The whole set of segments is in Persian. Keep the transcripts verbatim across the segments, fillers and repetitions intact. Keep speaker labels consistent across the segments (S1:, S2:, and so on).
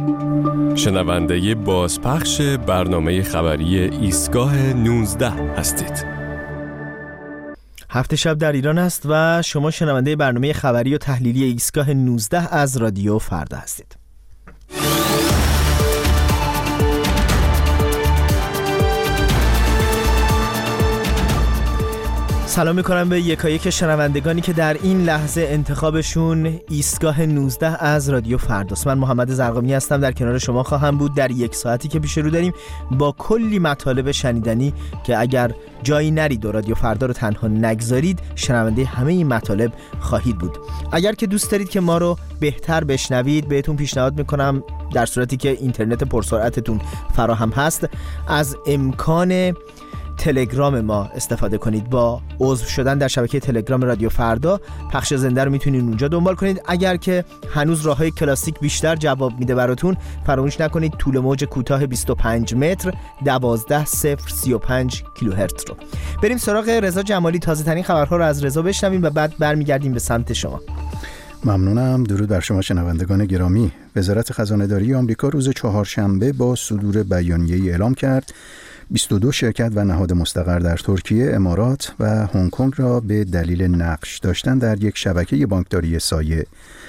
S1: شنونده بازپخش برنامه خبری ایستگاه نوزده هستید.
S2: هفت شب در ایران است و شما شنونده برنامه خبری و تحلیلی ایستگاه نوزده از رادیو فردا هستید. سلام میکنم به یکایک شنوندگانی که در این لحظه انتخابشون ایستگاه نوزده از رادیو فرداست. من محمد زرقامی هستم، در کنار شما خواهم بود در یک ساعتی که پیش رو داریم با کلی مطالب شنیدنی که اگر جایی نرید و رادیو فردا رو تنها نگذارید شنونده همه این مطالب خواهید بود. اگر که دوست دارید که ما رو بهتر بشنوید بهتون پیشنهاد میکنم در صورتی که اینترنت پرسرعتتون فراهم هست از امکان تلگرام ما استفاده کنید. با عضو شدن در شبکه تلگرام رادیو فردا پخش زنده رو میتونید اونجا دنبال کنید. اگر که هنوز راههای کلاسیک بیشتر جواب میده براتون فراموش نکنید طول موج کوتاه بیست و پنج متر دوازده صفر سی و پنج کیلوهرتز رو. بریم سراغ رضا جمالی، تازه ترین خبرها رو از رضا بشنویم و بعد برمیگردیم به سمت شما.
S3: ممنونم. درود بر شما شنوندگان گرامی. وزارت خزانه‌داری آمریکا روز چهارشنبه با صدور بیانیه‌ای اعلام کرد بیست و دو شرکت و نهاد مستقر در ترکیه، امارات و هنگ کنگ را به دلیل نقش داشتن در یک شبکه بانکداری سایه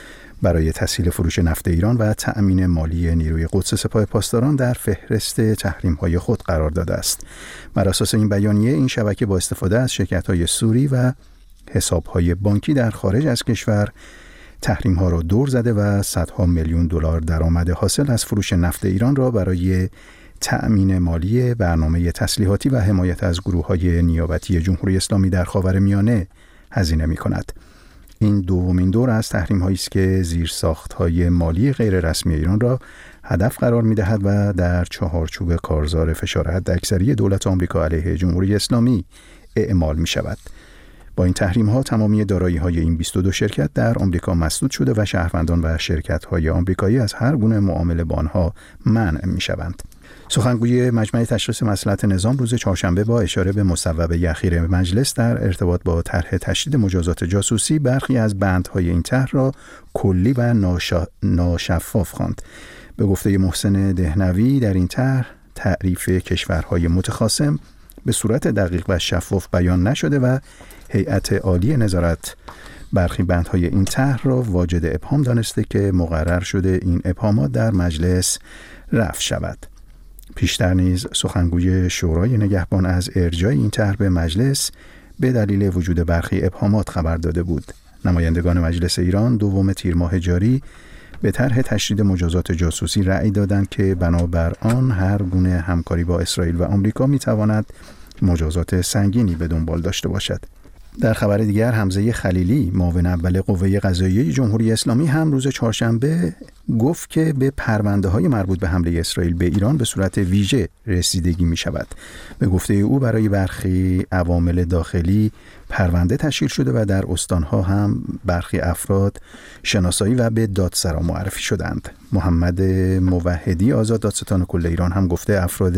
S3: برای تسهیل فروش نفت ایران و تأمین مالی نیروی قدس سپاه پاسداران در فهرست تحریم‌های خود قرار داده است. بر اساس این بیانیه این شبکه با استفاده از شرکت‌های سوری و حساب‌های بانکی در خارج از کشور تحریم‌ها را دور زده و صدها میلیون دلار درآمد حاصل از فروش نفت ایران را برای تأمین مالی برنامه تسلیحاتی و حمایت از گروه‌های نیابتی جمهوری اسلامی در خاورمیانه هزینه می‌کند. این دومین دور از تحریم‌هایی است که زیرساخت‌های مالی غیر رسمی ایران را هدف قرار می‌دهد و در چهارچوب کارزار فشار حداکثری دولت آمریکا علیه جمهوری اسلامی اعمال می‌شود. با این تحریم‌ها تمامی دارایی‌های این بیست و دو شرکت در آمریکا مسدود شده و شهروندان و شرکت‌های آمریکایی از هر گونه معامله با آنها منع می‌شوند. سخنگوی مجمع تشخیص مصلحت نظام روز چهارشنبه با اشاره به مصوبه اخیر مجلس در ارتباط با طرح تشدید مجازات جاسوسی برخی از بندهای این طرح را کلی و ناشا... ناشفاف خواند. به گفته محسن دهنوی در این طرح تعریف کشورهای متخاصم به صورت دقیق و شفاف بیان نشده و هیئت عالی نظارت برخی بندهای این طرح را واجد ابهام دانسته که مقرر شده این ابهامات در مجلس رفع شود. پیشتر نیز سخنگوی شورای نگهبان از ارجاع این طرح به مجلس به دلیل وجود برخی ابهامات خبر داده بود. نمایندگان مجلس ایران دوم تیر ماه جاری به طرح تشدید مجازات جاسوسی رأی دادند که بنابر آن هر گونه همکاری با اسرائیل و آمریکا میتواند مجازات سنگینی به دنبال داشته باشد. در خبر دیگر حمزه خلیلی معاون اول قوه قضاییه جمهوری اسلامی هم روز چهارشنبه گفت که به پرونده‌های مربوط به حمله اسرائیل به ایران به صورت ویژه رسیدگی می شود. به گفته او برای برخی عوامل داخلی پرونده تشکیل شده و در استانها هم برخی افراد شناسایی و به دادسرا معرفی شدند. محمد موحدی آزاد دادستان کل ایران هم گفته افراد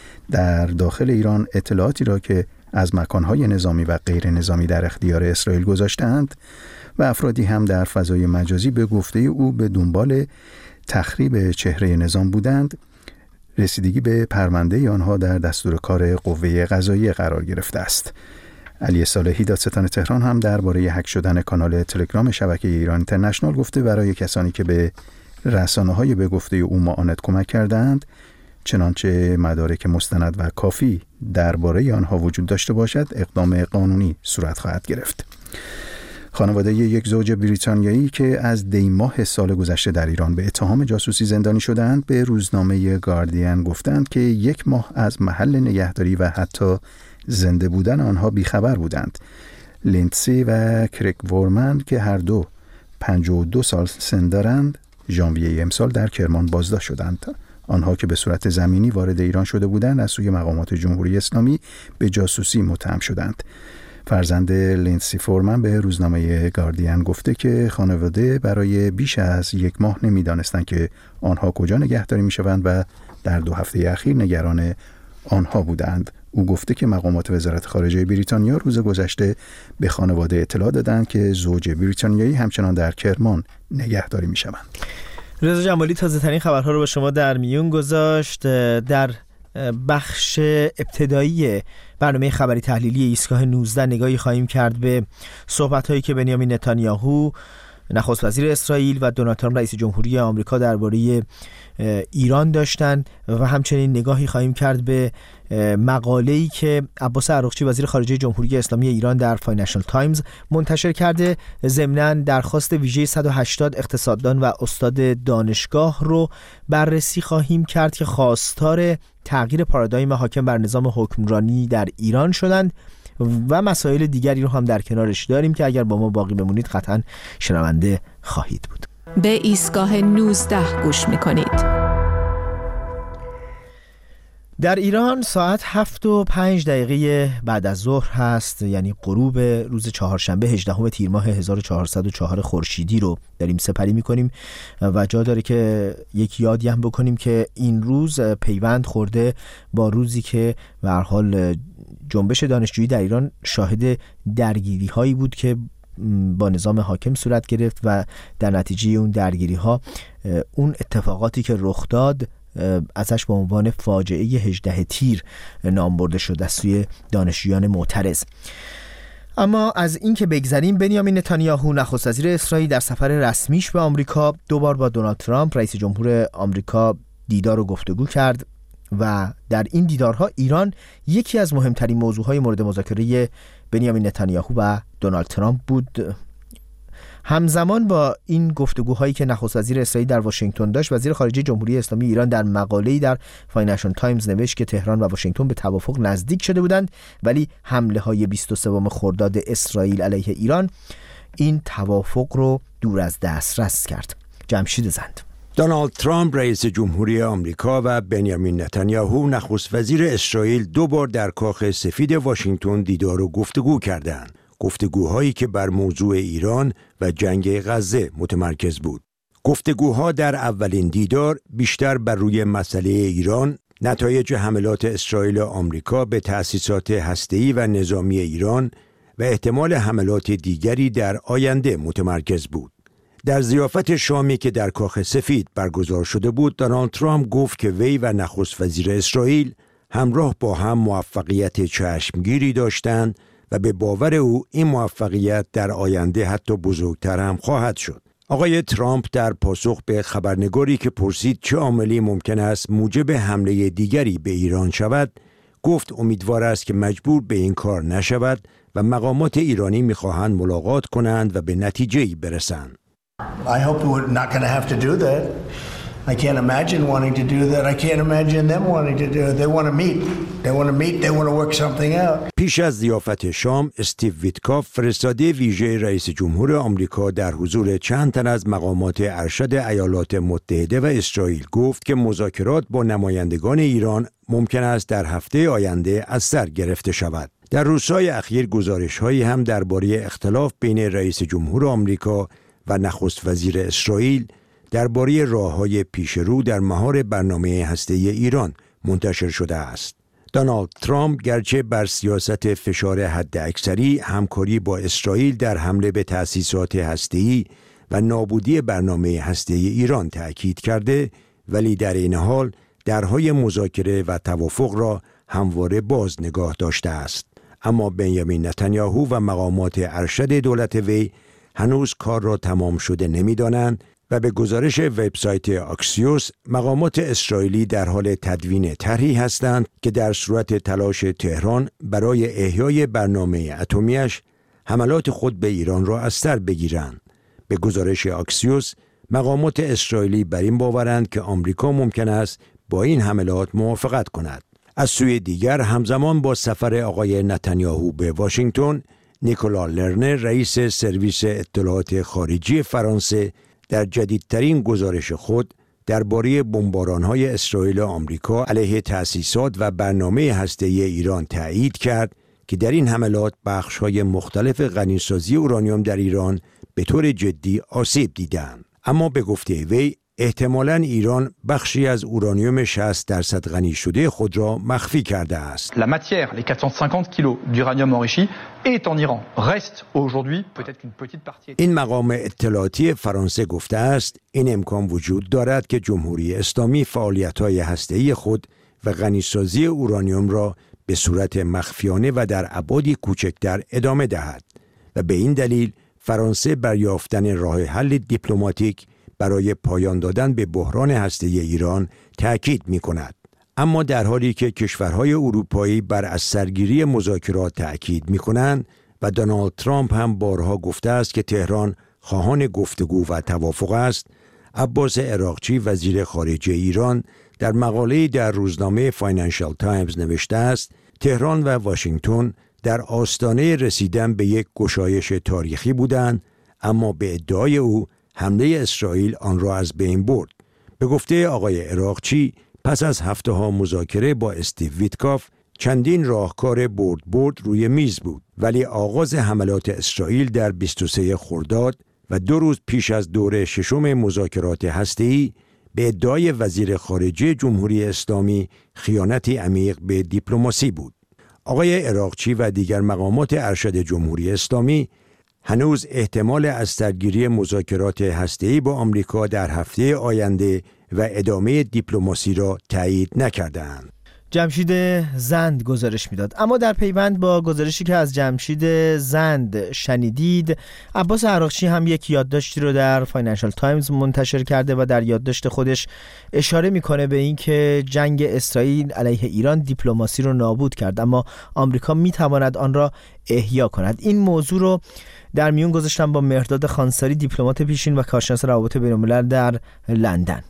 S3: در داخل ایران اطلاعاتی را که از مکانهای نظامی و غیر نظامی در اختیار اسرائیل گذاشتند و افرادی هم در فضای مجازی به گفته او به دنبال تخریب چهره نظام بودند، رسیدگی به پرونده آنها در دستور کار قوه قضاییه قرار گرفته است. علی صالحی دادستان تهران هم درباره هک شدن کانال تلگرام شبکه ایران اینترنشنال گفته برای کسانی که به رسانه‌های به گفته او معاند کمک کردند، چنانچه مدارک مستند و کافی درباره آنها وجود داشته باشد اقدام قانونی صورت خواهد گرفت. خانواده یک زوج بریتانیایی که از دی ماه سال گذشته در ایران به اتهام جاسوسی زندانی شدند به روزنامه گاردین گفتند که یک ماه از محل نگهداری و حتی زنده بودن آنها بیخبر بودند. لیندسی و کریگ وورمن که هر دو پنجاه و دو سال سن دارند ژانویه امسال در کرمان بازداشت شدند. آنها که به صورت زمینی وارد ایران شده بودند از سوی مقامات جمهوری اسلامی به جاسوسی متهم شدند. فرزند لیندسی فورمن به روزنامه گاردین گفته که خانواده برای بیش از یک ماه نمی‌دانستند که آنها کجا نگهداری می‌شوند و در دو هفته اخیر نگران آنها بودند. او گفته که مقامات وزارت خارجه بریتانیا روز گذشته به خانواده اطلاع دادند که زوج بریتانیایی همچنان در کرمان نگهداری می‌شوند.
S2: رضا جمالی تازه ترین خبرها رو با شما در میون گذاشت. در بخش ابتدایی برنامه خبری تحلیلی ایستگاه نوزده نگاهی خواهیم کرد به صحبت‌هایی که بنیامین نتانیاهو نخست وزیر اسرائیل و دونالد ترامپ رئیس جمهوری آمریکا درباره ایران داشتند و همچنین نگاهی خواهیم کرد به مقاله‌ای که عباس عراقچی وزیر خارجه جمهوری اسلامی ایران در فاینانشال تایمز منتشر کرده. ضمناً درخواست ویژه صد و هشتاد اقتصاددان و استاد دانشگاه رو بررسی خواهیم کرد که خواستار تغییر پارادایم حاکم بر نظام حکمرانی در ایران شدند و مسائل دیگری رو هم در کنارش داریم که اگر با ما باقی بمونید قطعاً شنونده خواهید بود.
S4: به ایستگاه نوزده گوش میکنید.
S2: در ایران ساعت هفت و پنج دقیقه بعد از ظهر هست، یعنی غروب روز چهارشنبه هجدهم تیر ماه هزار و چهارصد و چهار خورشیدی رو داریم سپری میکنیم و جا داره که یک یادی هم بکنیم که این روز پیوند خورده با روزی که به هر حال جنبش دانشجویی در ایران شاهد درگیری هایی بود که با نظام حاکم صورت گرفت و در نتیجه اون درگیری ها اون اتفاقاتی که رخ داد ازش به عنوان فاجعه هجده تیر نام برده شد از سوی دانشجویان معترض. اما از این که بگذریم، بنیامین نتانیاهو نخست وزیر اسرائیل در سفر رسمیش به آمریکا دوبار با دونالد ترامپ رئیس جمهور آمریکا دیدار و گفتگو کرد و در این دیدارها ایران یکی از مهمترین موضوعهای مورد مذاکره بنیامین نتانیاهو و دونالد ترامپ بود. همزمان با این گفتگوهایی که نخست وزیر اسرائیل در واشنگتن داشت، وزیر خارجه جمهوری اسلامی ایران در مقاله‌ای در فاینانشال تایمز نوشت که تهران و واشنگتن به توافق نزدیک شده بودند، ولی حمله‌های بیست و سوم خرداد اسرائیل علیه ایران این توافق رو دور از دسترس کرد. جمشید زند.
S5: دونالد ترامپ رئیس جمهوری آمریکا و بنیامین نتانیاهو نخست وزیر اسرائیل دو بار در کاخ سفید واشنگتن دیدار و گفتگو کردند. گفتگوهایی که بر موضوع ایران و جنگ غزه متمرکز بود. گفتگوها در اولین دیدار بیشتر بر روی مسئله ایران، نتایج حملات اسرائیل و آمریکا به تأسیسات هسته‌ای و نظامی ایران و احتمال حملات دیگری در آینده متمرکز بود. در ضیافت شامی که در کاخ سفید برگزار شده بود، دونالد ترامپ گفت که وی و نخست وزیر اسرائیل همراه با هم موفقیت چشمگیری داشتند و به باور او این موفقیت در آینده حتی بزرگتر هم خواهد شد. آقای ترامپ در پاسخ به خبرنگاری که پرسید چه عاملی ممکن است موجب حمله دیگری به ایران شود، گفت امیدوار است که مجبور به این کار نشود و مقامات ایرانی می‌خواهند ملاقات کنند و به نتیجه‌ای برسند.
S6: I hope we're not going to have to do that. I can't imagine wanting to do that. I can't imagine them wanting to do it. They want to meet. They want to meet. They want to work something out.
S5: پیش از ضیافت شام، استیو ویتکاف فرستاده ویژه رئیس جمهور آمریکا در حضور چند تن از مقامات ارشد ایالات متحده و اسرائیل گفت که مذاکرات با نمایندگان ایران ممکن است در هفته آینده از سر گرفته شود. در روزهای اخیر گزارش‌هایی هم درباره اختلاف بین رئیس جمهور آمریکا و نخست وزیر اسرائیل درباره راه‌های پیشرو در مهار برنامه هسته‌ای ایران منتشر شده است. دونالد ترامپ گرچه بر سیاست فشار حداکثری، همکاری با اسرائیل در حمله به تأسیسات هسته‌ای و نابودی برنامه هسته‌ای ایران تأکید کرده، ولی در این حال درهای مذاکره و توافق را همواره باز نگاه داشته است. اما بنیامین نتانیاهو و مقامات ارشد دولت وی هنوز کار را تمام شده نمی‌دانند و به گزارش وبسایت آکسیوس، مقامات اسرائیلی در حال تدوین طرحی هستند که در صورت تلاش تهران برای احیای برنامه اتمیش حملات خود به ایران را از سر بگیرند. به گزارش آکسیوس، مقامات اسرائیلی بر این باورند که آمریکا ممکن است با این حملات موافقت کند. از سوی دیگر، همزمان با سفر آقای نتانیاهو به واشنگتن، نیکولا لرنر رئیس سرویس اطلاعات خارجی فرانسه در جدیدترین گزارش خود درباره بمباران‌های اسرائیل و آمریکا علیه تأسیسات و برنامه هسته‌ای ایران تایید کرد که در این حملات بخش‌های مختلف غنیسازی اورانیوم در ایران به طور جدی آسیب دیدند. اما به گفته وی، احتمالاً ایران بخشی از اورانیوم شصت درصد غنی شده خود را مخفی کرده است.
S7: La matière, les quatre cent cinquante kilos d'uranium enrichi est en Iran. Reste aujourd'hui peut-être qu'une petite partie.
S5: این مقام اطلاعاتی فرانسه گفته است این امکان وجود دارد که جمهوری اسلامی فعالیت‌های هسته‌ای خود و غنیسازی اورانیوم را به صورت مخفیانه و در ابعادی کوچکتر ادامه دهد و به این دلیل فرانسه بر یافتن راه حل دیپلماتیک برای پایان دادن به بحران هسته‌ای ایران تأکید می‌کند. اما در حالی که کشورهای اروپایی بر از سرگیری مذاکرات تأکید می‌کنند و دونالد ترامپ هم بارها گفته است که تهران خواهان گفتگو و توافق است، عباس عراقچی وزیر خارجه ایران در مقاله‌ای در روزنامه فاینانشال تایمز نوشته است تهران و واشنگتن در آستانه رسیدن به یک گشایش تاریخی بودند، اما به ادعای او حمله اسرائیل آن را از بین برد. به گفته آقای عراقچی پس از هفته ها مذاکره با استیو ویتکاف چندین راهکار برد برد روی میز بود، ولی آغاز حملات اسرائیل در بیست و سوم خرداد و دو روز پیش از دور ششم مذاکرات هسته‌ای به ادعای وزیر خارجه جمهوری اسلامی خیانتی عمیق به دیپلماسی بود. آقای عراقچی و دیگر مقامات ارشد جمهوری اسلامی هنوز احتمال از سرگیری مذاکرات هسته‌ای با آمریکا در هفته آینده و ادامه دیپلماسی را تایید نکردند.
S2: جمشید زند گزارش میداد. اما در پیوند با گزارشی که از جمشید زند شنیدید، عباس عراقچی هم یک یادداشتی رو در فاینانشال تایمز منتشر کرده و در یادداشت خودش اشاره میکنه به این که جنگ اسرائیل علیه ایران دیپلماسی رو نابود کرد، اما آمریکا میتواند آن را احیا کند. این موضوع رو در میون گذاشتم با مهرداد خانساری، دیپلمات پیشین و کارشناس روابط بین‌الملل در لندن.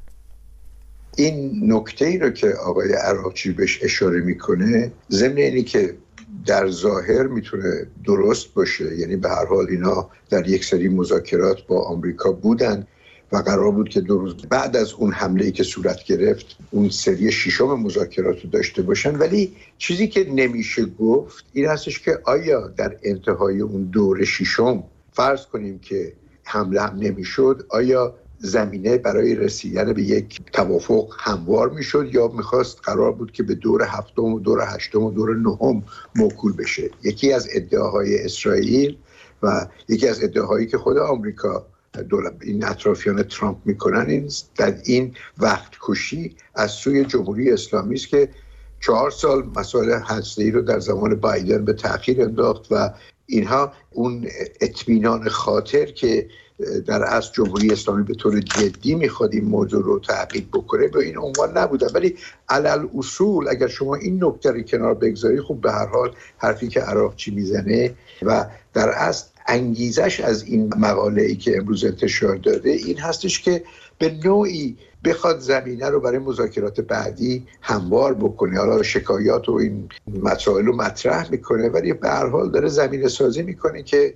S8: این نکته ای رو که آقای عراقچی بهش اشاره میکنه ضمن اینی که در ظاهر میتونه درست باشه، یعنی به هر حال اینا در یک سری مذاکرات با آمریکا بودن و قرار بود که دو روز بعد از اون حمله‌ای که صورت گرفت اون سری ششم مذاکرات رو داشته باشن، ولی چیزی که نمیشه گفت این هستش که آیا در انتهای اون دور ششم فرض کنیم که حمله هم نمیشد، آیا زمینه برای رسیدن به یک توافق هموار میشد یا میخواست قرار بود که به دور هفتم و دور هشتم و دور نهم موکول بشه؟ یکی از ادعاهای اسرائیل و یکی از ادعاهایی که خود آمریکا دولت این اطرافیان ترامپ میکنن این در این وقت کشی از سوی جمهوری اسلامی است که چهار سال مسائل هسته‌ای رو در زمان بایدن به تأخیر انداخت و اینها اون اطمینان خاطر که در اصل جمهوری اسلامی به طور جدی میخواد این موضوع رو تعقیب بکنه به این عنوان نبوده. ولی علل اصول اگر شما این نکته رو کنار بگذاری، خب به هر حال حرفی که عراقچی میزنه و در اصل انگیزش از این مقاله‌ای که امروز انتشار داده این هستش که به نوعی بخواد زمینه رو برای مذاکرات بعدی هموار بکنه. حالا شکایات و این مسائل رو مطرح میکنه ولی به هر حال داره زمینه سازی میکنه که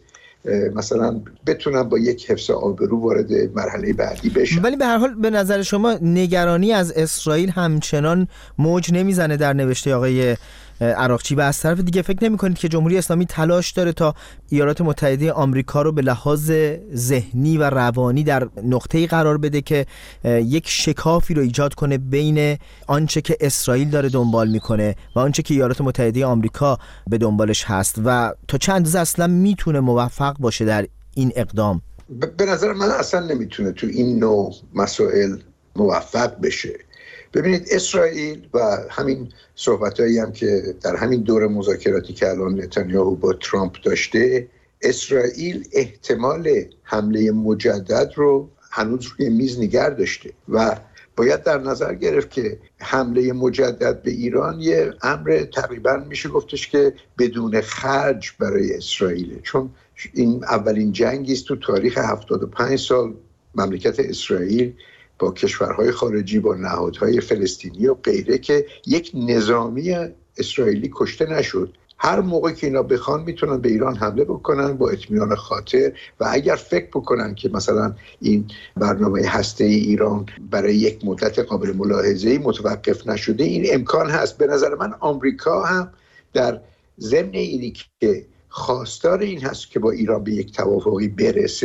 S8: مثلا بتونن با یک حفظ آبرو وارد مرحله بعدی بشن.
S2: ولی به هر حال به نظر شما نگرانی از اسرائیل همچنان موج نمیزنه در نوشته آقای عراقچی و از طرف دیگه فکر نمی کنید که جمهوری اسلامی تلاش داره تا ایالات متحده آمریکا رو به لحاظ ذهنی و روانی در نقطه‌ای قرار بده که یک شکافی رو ایجاد کنه بین آنچه که اسرائیل داره دنبال میکنه و آنچه که ایالات متحده آمریکا به دنبالش هست و تا چند اندازه اصلا میتونه موفق باشه در این اقدام؟
S8: به نظر من اصلا نمیتونه تو این نوع مسائل موفق بشه. ببینید اسرائیل و همین صحبتایی هم که در همین دور مذاکراتی که الان نتانیاهو با ترامپ داشته، اسرائیل احتمال حمله مجدد رو هنوز روی میز نگه داشته و باید در نظر گرفت که حمله مجدد به ایران یه امر تقریبا میشه گفتش که بدون خرج برای اسرائیل، چون این اولین جنگی است تو تاریخ هفتاد و پنج سال مملکت اسرائیل با کشورهای خارجی، با نهادهای فلسطینی و غیره که یک نظامی اسرائیلی کشته نشد. هر موقع که اینا بخوان میتونن به ایران حمله بکنن با اطمینان خاطر و اگر فکر بکنن که مثلا این برنامه هسته‌ای ایران برای یک مدت قابل ملاحظه‌ای متوقف نشده، این امکان هست. به نظر من آمریکا هم در ضمن اینی که خواستار این هست که با ایران به یک توافقی برسه،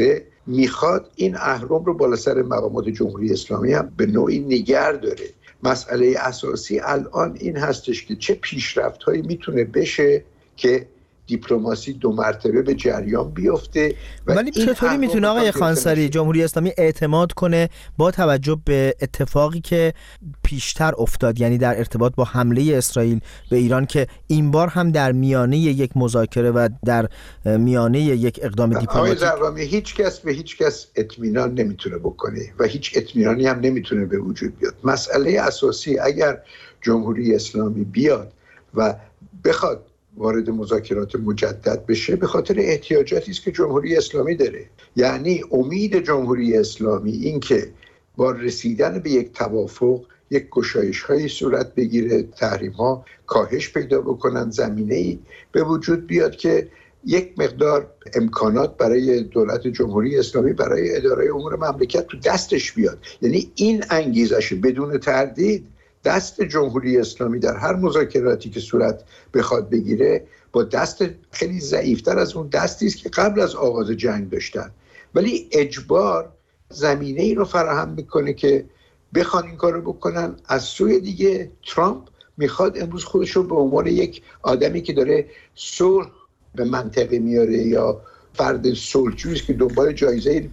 S8: میخواد این اهرم رو بالا سر مقامات جمهوری اسلامی هم به نوعی نگه داره. مسئله اساسی الان این هستش که چه پیشرفت‌هایی میتونه بشه که دیپلماسی دو مرتبه به جریان بیفته.
S2: ولی چطوری میتونه آقای خانساری جمهوری اسلامی اعتماد کنه با توجه به اتفاقی که پیشتر افتاد، یعنی در ارتباط با حمله اسرائیل به ایران که این بار هم در میانه یک مذاکره و در میانه یک اقدام دیپلماتیک؟
S8: آقای زرقامی، هیچ کس به هیچ کس اطمینان نمیتونه بکنه و هیچ اطمینانی هم نمیتونه به وجود بیاد. مسئله اساسی اگر جمهوری اسلامی بیاد و بخواد وارد مذاکرات مجدد بشه، به خاطر احتیاجاتی است که جمهوری اسلامی داره. یعنی امید جمهوری اسلامی این که با رسیدن به یک توافق یک گشایش هایی صورت بگیره، تحریم ها کاهش پیدا بکنن، زمینه‌ای به وجود بیاد که یک مقدار امکانات برای دولت جمهوری اسلامی برای اداره امور مملکت تو دستش بیاد. یعنی این انگیزش بدون تردید دست جمهوری اسلامی در هر مذاکراتی که صورت بخواد بگیره با دست خیلی ضعیفتر از اون دستی است که قبل از آغاز جنگ داشتن، ولی اجبار زمینه ای رو فراهم میکنه که بخوان این کارو بکنن. از سوی دیگه ترامپ میخواد امروز خودش رو به عنوان یک آدمی که داره صلح به منطقه میاره یا فرد صلحجویی که دنبال جایزه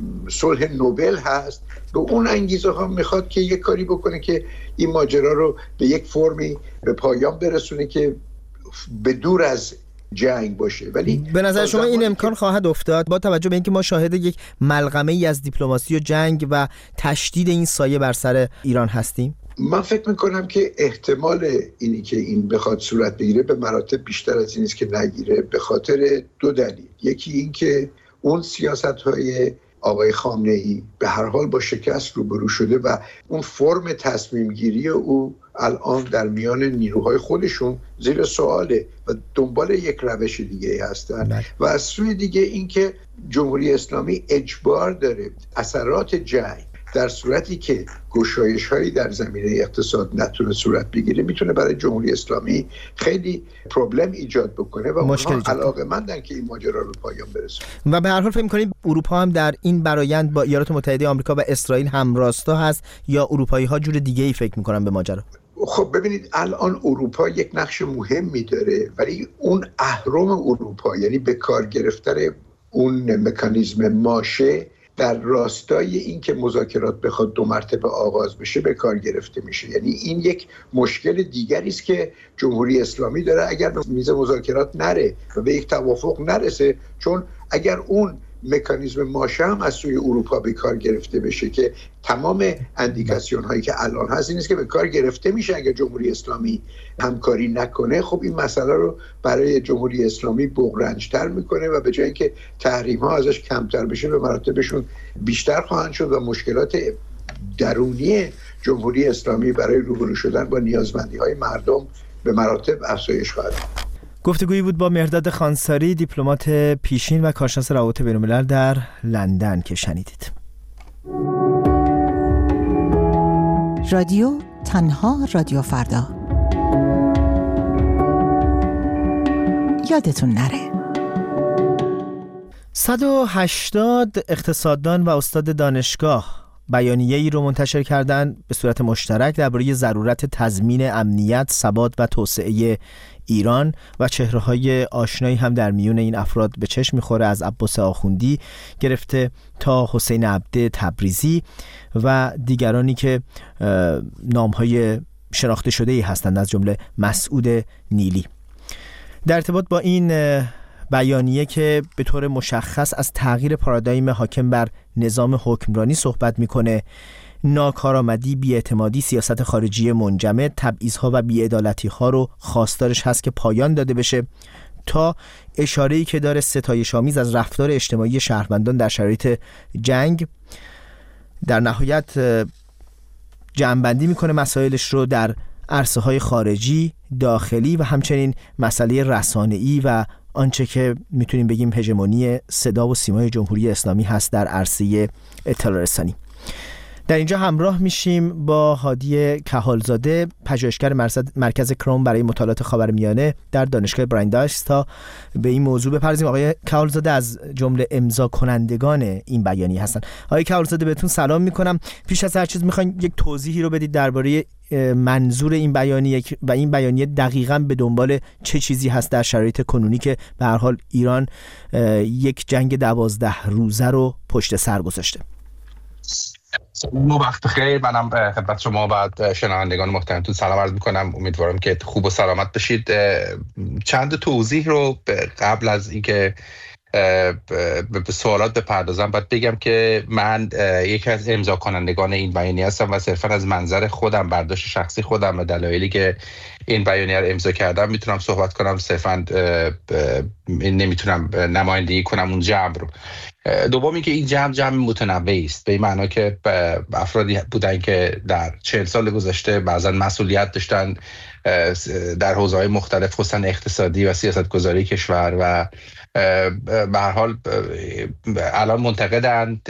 S8: صلح نوبل هست، به اون انگیزه ها میخواد که یک کاری بکنه که این ماجرا رو به یک فرمی به پایان برسونه که به دور از جنگ باشه. ولی
S2: به نظر شما این امکان خواهد افتاد با توجه به اینکه ما شاهد یک ملغمه ای از دیپلماسی و جنگ و تشدید این سایه بر سر ایران هستیم؟
S8: من فکر میکنم که احتمال اینی که این بخواد صورت بگیره به مراتب بیشتر از این است که نگیره، به خاطر دو دلیل. یکی این که اون سیاست‌های آقای خامنه‌ای به هر حال با شکست روبرو شده و اون فرم تصمیم گیری او الان در میان نیروهای خودشون زیر سواله و دنبال یک روش دیگه هستن. و از سوی دیگه این که جمهوری اسلامی اجبار داره اثرات جنگ در صورتی که گشایش هایی در زمینه اقتصاد نتونه صورت بگیره میتونه برای جمهوری اسلامی خیلی پرابلم ایجاد بکنه و اونها علاقه‌مندن که این ماجرا رو پایان برسونه.
S2: و به هر حال فکر می‌کنید اروپا هم در این برآیند با ایالات متحده آمریکا و اسرائیل همراستا هست یا اروپایی ها جور دیگه‌ای فکر می‌کنن به ماجرا؟
S8: خب ببینید الان اروپا یک نقش مهمی داره، ولی اون اهرم اروپا یعنی به کار گرفتن اون مکانیزم ماشه در راستای این که مذاکرات بخواد دو مرتبه آغاز بشه به کار گرفته میشه. یعنی این یک مشکل دیگری است که جمهوری اسلامی داره اگر به میز مذاکرات نره و به یک توافق نرسه، چون اگر اون مکانیزم ماشه هم از سوی اروپا به کار گرفته بشه که تمام اندیکاسیون هایی که الان هست این است که به کار گرفته میشه اگر جمهوری اسلامی همکاری نکنه، خب این مسئله رو برای جمهوری اسلامی بغرنج‌تر میکنه و به جای اینکه تحریم ها ازش کمتر بشه به مراتبشون بیشتر خواهند شد و مشکلات درونی جمهوری اسلامی برای روبرو شدن با نیازمندی های مردم به مراتب افزایش خواهد.
S2: گفتگویی بود با مهرداد خانساری، دیپلمات پیشین و کارشناس روابط بین‌الملل در لندن که شنیدید.
S9: رادیو تنها رادیو فردا. یادتون نره
S2: صد و هشتاد اقتصاددان و استاد دانشگاه بیانیه‌ای رو منتشر کردند به صورت مشترک درباره ضرورت تضمین امنیت، ثبات و توسعه ایران و چهره‌های آشنایی هم در میون این افراد به چشم می‌خوره، از عباس آخوندی گرفته تا حسین عبده تبریزی و دیگرانی که نام‌های شناخته شده‌ای هستند از جمله مسعود نیلی. در ارتباط با این بیانیه که به طور مشخص از تغییر پارادایم حاکم بر نظام حکمرانی صحبت میکنه، ناکارآمدی، بی‌اعتمادی، سیاست خارجی منجمد، تبعیض‌ها و بی‌عدالتی‌ها رو خواستارش هست که پایان داده بشه، تا اشاره‌ای که داره ستایش‌آمیز از رفتار اجتماعی شهروندان در شرایط جنگ. در نهایت جمع‌بندی میکنه مسائلش رو در عرصه‌های خارجی، داخلی و همچنین مسئله رسانه‌ای و آنچه که میتونیم بگیم هژمونی صدا و سیمای جمهوری اسلامی هست در عرصه اطلاع رسانی. در اینجا همراه میشیم با هادی کهالزاده، پژوهشگر مرکز کروم برای مطالعات خاورمیانه در دانشگاه براندایس، تا به این موضوع بپردازیم. آقای کهالزاده از جمله امضا کنندگان این بیانیه هستن. آقای کهالزاده بهتون سلام میکنم. پیش از هر چیز میخوایم یک توضیحی رو بدید درباره منظور این بیانیه و این بیانیه دقیقاً به دنبال چه چیزی هست در شرایط کنونی که به هر حال ایران یک جنگ دوازده روزه رو پشت سر گذاشته.
S10: مو وقت خیر. منم خدمت شما و شنوندگان محترمتون سلام عرض میکنم. امیدوارم که خوب و سلامت بشید. چند توضیح رو قبل از اینکه به سوالات بپردازم باید بگم که من یکی از امضا کنندگان این بیانیه هستم و صرفا از منظر خودم، برداشت شخصی خودم و دلایلی که این بیانیه رو امضا کردم میتونم صحبت کنم. صرفا نمیتونم نمایندگی کنم اون جمع رو. دوم اینکه این جمع جمع متنوعی است، به این معنا که افرادی بودن که در چهل سال گذشته بعضا مسئولیت داشتن در حوزه‌های مختلف، خصوصا اقتصادی و سیاست‌گذاری کشور، و به هر حال الان منتقدند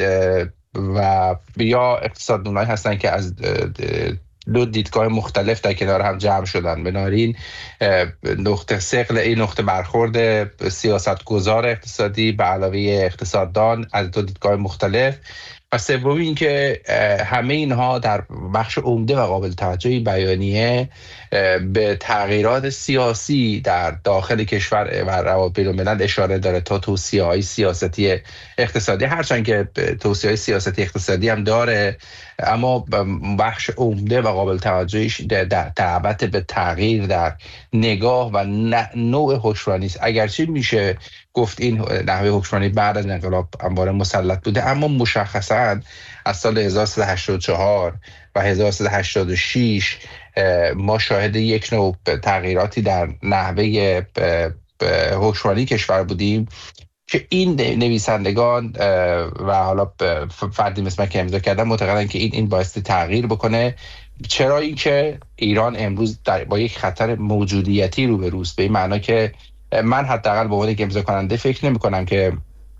S10: و یا اقتصاددانایی هستن که از دو دیدگاه مختلف در کنار هم جمع شدن. بنابراین نقطه ثقل این نقطه برخورد سیاستگزار اقتصادی به علاوه اقتصاددان از دو دیدگاه مختلف، و سومی این که همه اینها در بخش عمده و قابل توجهی بیانیه به تغییرات سیاسی در داخل کشور و روابط بین‌الملل اشاره داره تا توصیه‌های سیاستی اقتصادی، هرچند که توصیه‌های سیاستی اقتصادی هم داره، اما بخش عمده و قابل توجهیش دعوت به تغییر در نگاه و نوع حکمرانی است. اگرچه میشه گفت این نحوه حکمرانی بعد از انقلاب انبار مسلط بوده، اما مشخصاً از سال هزار و سیصد و هشتاد و چهار و هزار و سیصد و هشتاد و شش ما شاهد یک نوع تغییراتی در نحوه حکمرانی کشور بودیم که این نویسندگان و حالا فردی مثل من که امضا کردن معتقدن که این این باعث تغییر بکنه. چرا؟ این که ایران امروز با یک خطر موجودیتی روبروست، به این معنا که من حداقل به عنوان یک امضا کننده فکر نمی کنم که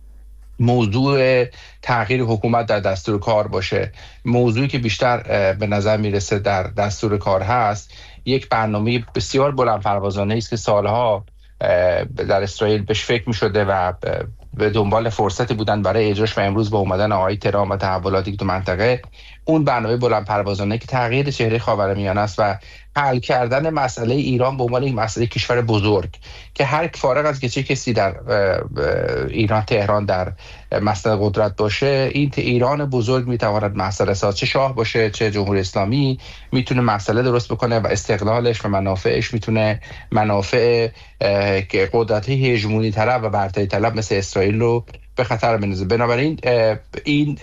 S10: موضوع تغییر حکومت در دستور کار باشه. موضوعی که بیشتر به نظر میرسه در دستور کار هست یک برنامه بسیار بلند پروازانه است که سالها در اسرائیل بهش فکر می شده و به دنبال فرصتی بودن برای اجراش، و امروز با اومدن آقای ترامپ و تحولاتی که تو منطقه، اون برنامه بلند پروازانه که تغییر چهره خاورمیانه است و حل کردن مسئله ایران به عنوان یک مسئله کشور بزرگ که هر فارغ از که چه کسی در ایران تهران در مسئله قدرت باشه، این ایران بزرگ میتواند مسئله ساز، چه شاه باشه چه جمهوری اسلامی، میتونه مسئله درست بکنه و استقلالش و منافعش میتونه منافع قدرتی هژمونی طلب و برتری طلب مثل اسرائیل رو به خطر بندازه. بنابراین این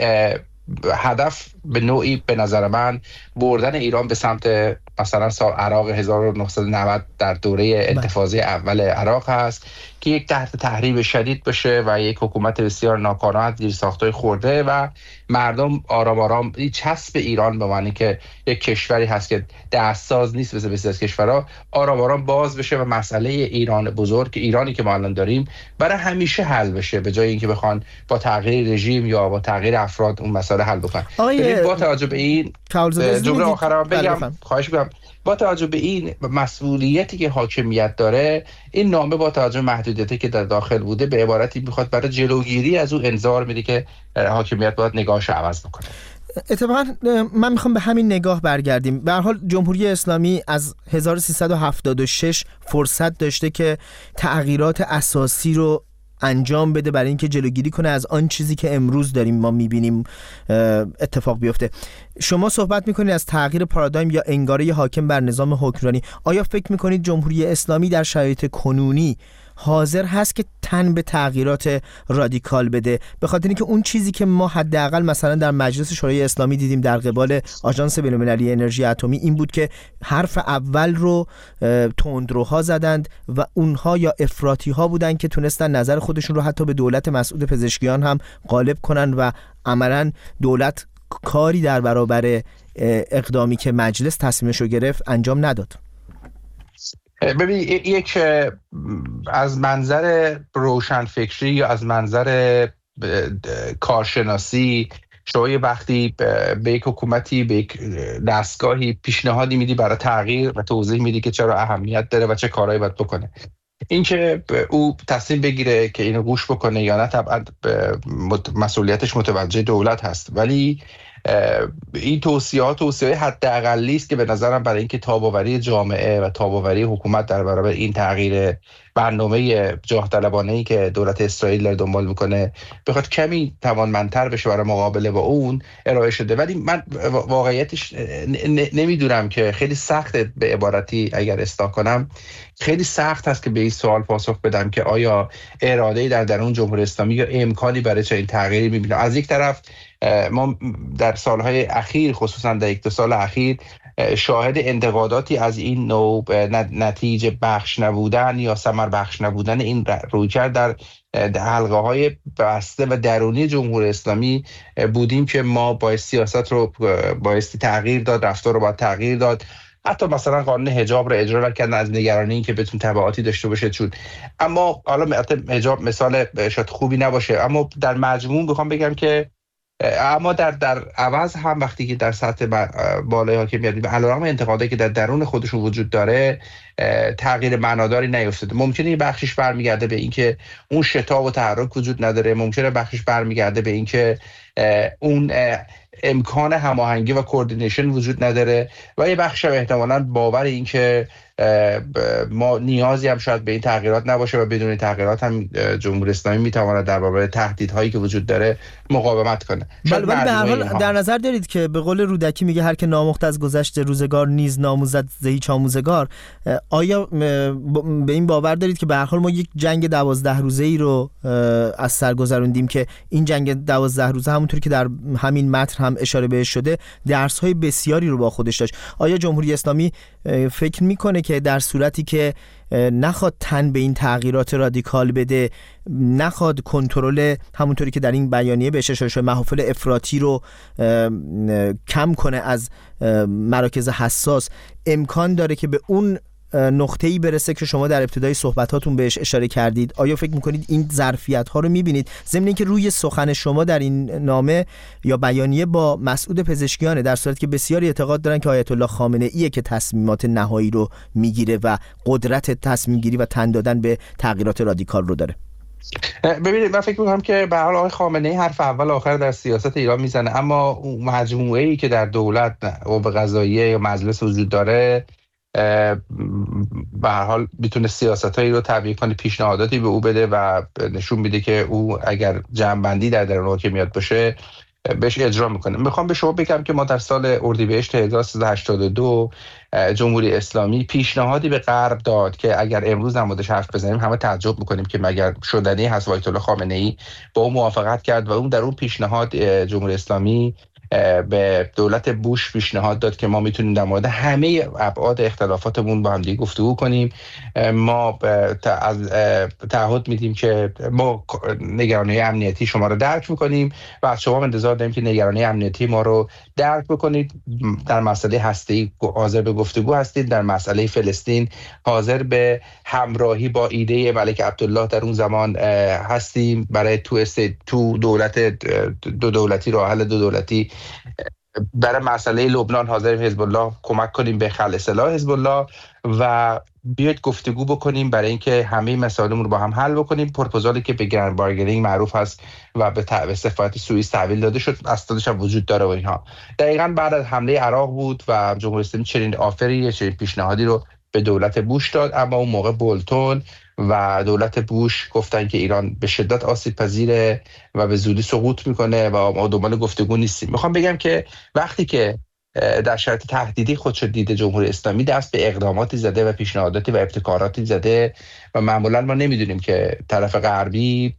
S10: هدف به نوعی به نظر من بردن ایران به سمت مثلا سال عراق هزار و نهصد و نود در دوره انتفاضه اول عراق هست که یک تحت تحریم شدید بشه و یک حکومت بسیار ناکارآمد زیر ساختای خورده و مردم آرام آرام چسب ایران به معنی که یک کشوری هست که دستساز نیست مثل بسیاری از کشورها، آرام آرام باز بشه و مسئله ایران بزرگ، ایرانی که ما الان داریم، برای همیشه حل بشه، به جای اینکه بخوان با تغییر رژیم یا با تغییر افراد اون مسئله حل بکنن. با توجه به این جمله آخرام بگم، خواهش می‌کنم، با توجه به این مسئولیتی که حاکمیت داره، این نامه با توجه به محدودیتی که در داخل بوده به عبارتی میخواد برای جلوگیری از اون انذار میده که حاکمیت باید نگاهش عوض بکنه.
S2: اتفاقا من میخوام به همین نگاه برگردیم. به هر حال جمهوری اسلامی از هزار و سیصد و هفتاد و شش فرصت داشته که تغییرات اساسی رو انجام بده برای اینکه جلوگیری کنه از آن چیزی که امروز داریم ما میبینیم اتفاق بیفته. شما صحبت میکنید از تغییر پارادایم یا انگاره حاکم بر نظام حکمرانی. آیا فکر میکنید جمهوری اسلامی در شرایط کنونی حاضر هست که تن به تغییرات رادیکال بده؟ به خاطر اینکه اون چیزی که ما حداقل مثلا در مجلس شورای اسلامی دیدیم در قبال آژانس بین‌المللی انرژی اتمی این بود که حرف اول رو تندروها زدند و اونها یا افراطی ها بودن که تونستن نظر خودشون رو حتی به دولت مسعود پزشکیان هم غالب کنن و عملاً دولت کاری در برابر اقدامی که مجلس تصمیمش رو گرفت انجام نداد.
S10: ببین، یک از منظر روشنفکری یا از منظر کارشناسی شما یه وقتی به یک حکومتی، به یک دستگاهی پیشنهادی میدی برای تغییر و توضیح میدی که چرا اهمیت داره و چه کارهایی باید بکنه. اینکه او تصمیم بگیره که اینو گوش بکنه یا نه طبعا مسئولیتش متوجه دولت هست، ولی این توصیه‌ها توصیه‌های حداقلی است که به نظرم برای اینکه تاب‌آوری جامعه و تاب‌آوری حکومت در برابر این تغییر برنامه جاه طلبانه‌ای که دولت اسرائیل داره دنبال میکنه بخواد کمی توانمندتر بشه برای مقابله با اون ارائه شده. ولی من واقعیتش نمیدونم که خیلی سخته، به عبارتی اگر اصلاح کنم خیلی سخت هست که به این سوال پاسخ بدم که آیا اراده‌ای در درون جمهوری اسلامی یا امکانی برای چنین تغییری میبینم. از یک طرف ما در سالهای اخیر، خصوصا در یک دو سال اخیر، شاهد انتقاداتی از این نوع نتیجه بخش نبودن یا ثمر بخش نبودن این رویکرد در حلقه های بسته و درونی جمهوری اسلامی بودیم که ما باید سیاست رو بایستی تغییر داد، رفتار رو باید تغییر داد. حتی مثلا قانون حجاب رو اجرا کردن از نگرانی این که بتون تبعاتی داشته باشه. چون اما حالا حجاب مثال شاید خوبی نباشه، اما در مجموع بخوام بگم که اما در در عوض هم وقتی که در سطح بالای حاکمیت و علیرغم انتقادایی که در درون خودشون وجود داره تغییر معناداری نیفتاده. ممکنه این بخشش برمیگرده به اینکه اون شتاب و تحرک وجود نداره، ممکنه بخشش برمیگرده به اینکه اون امکان هماهنگی و کوردینیشن وجود نداره و یه بخش هم احتمالاً باور این که ما نیازی هم شاید به این تغییرات نباشه و بدون تغییرات هم جمهوری اسلامی میتواند در برابر تهدیدهایی که وجود داره مقاومت کنه.
S2: ولی به هر حال در نظر دارید که به قول رودکی میگه هر که نامخت از گذشته روزگار نیز ناموزد ز هیچ آموزگار. آیا به این باور دارید که به هر حال ما یک جنگ دوازده روزه‌ای رو از سر گذروندیم که این جنگ دوازده روزه همونطور که در همین متن هم اشاره بهش شده درس‌های بسیاری رو با خودش داشت؟ آیا جمهوری اسلامی فکر میکنه که در صورتی که نخواد تن به این تغییرات رادیکال بده، نخواد کنترل همونطوری که در این بیانیه بهش اشاره شده محافل افراطی رو کم کنه از مراکز حساس، امکان داره که به اون نقطه‌ای برسه که شما در ابتدای صحبتاتون بهش اشاره کردید؟ آیا فکر میکنید این ظرفیت‌ها رو میبینید؟ ضمن اینکه روی سخن شما در این نامه یا بیانیه با مسعود پزشکیانه، در صورتی که بسیاری اعتقاد دارن که آیت الله خامنه‌ایه که تصمیمات نهایی رو میگیره و قدرت تصمیم گیری و تن دادن به تغییرات رادیکال رو داره.
S10: ببینید من فکر می‌کنم که به هر حال آقای خامنه‌ای حرف اول آخر در سیاست ایران میزنه، اما مجموعه‌ای که در دولت و به قضاییه یا مجلس وجود داره به هر حال میتونه سیاستایی رو تبیین کنه، پیشنهاداتی به او بده و نشون میده که او اگر جمع‌بندی در درون حاکمیت باشه بهش اجرا میکنه. میخوام به شما بگم که ما در سال اردیبهشت هزار و سیصد و هشتاد و دو جمهوری اسلامی پیشنهادی به غرب داد که اگر امروز نمودش حرف بزنیم همه تعجب میکنیم که مگر شدنی هست. آیت الله خامنه‌ای با اون موافقت کرد و اون در اون پیشنهاد جمهوری اسلامی به دولت بوش پیشنهاد داد که ما میتونیم در مورد همه ابعاد اختلافاتمون با هم دیگه گفتگو کنیم. ما از تعهد میدیم که ما نگرانی امنیتی شما رو درک میکنیم و از شما انتظار داریم که نگرانی امنیتی ما رو درک بکنید. در مسئله هسته‌ای حاضر به گفتگو هستید، در مسئله فلسطین حاضر به همراهی با ایده ملک عبدالله در اون زمان هستیم. برای تو تو دولت دو دولتی، راه حل دو دولتی برای مسئله لبنان حاضریم حزب الله کمک کنیم به خلع سلاح حزب الله و بیاید گفتگو بکنیم برای اینکه همه مسائلمون رو با هم حل بکنیم. پروپوزالی که به گرند بارگینینگ معروف هست و به سفارت سوئیس تحویل داده شد اسنادش هم وجود داره و اینها. دقیقاً بعد از حمله عراق بود و جمهوری اسلامی چنین آفری، چنین پیشنهادی رو به دولت بوش داد، اما اون موقع بولتون و دولت بوش گفتن که ایران به شدت آسیب پذیره و به زودی سقوط میکنه و ما دنبال گفتگو نیستیم. میخوام بگم که وقتی که در شرایط تهدیدی خودش دیده جمهوری اسلامی دست به اقداماتی زده و پیشنهاداتی و ابتکاراتی زده و معمولا ما نمیدونیم که طرف غربی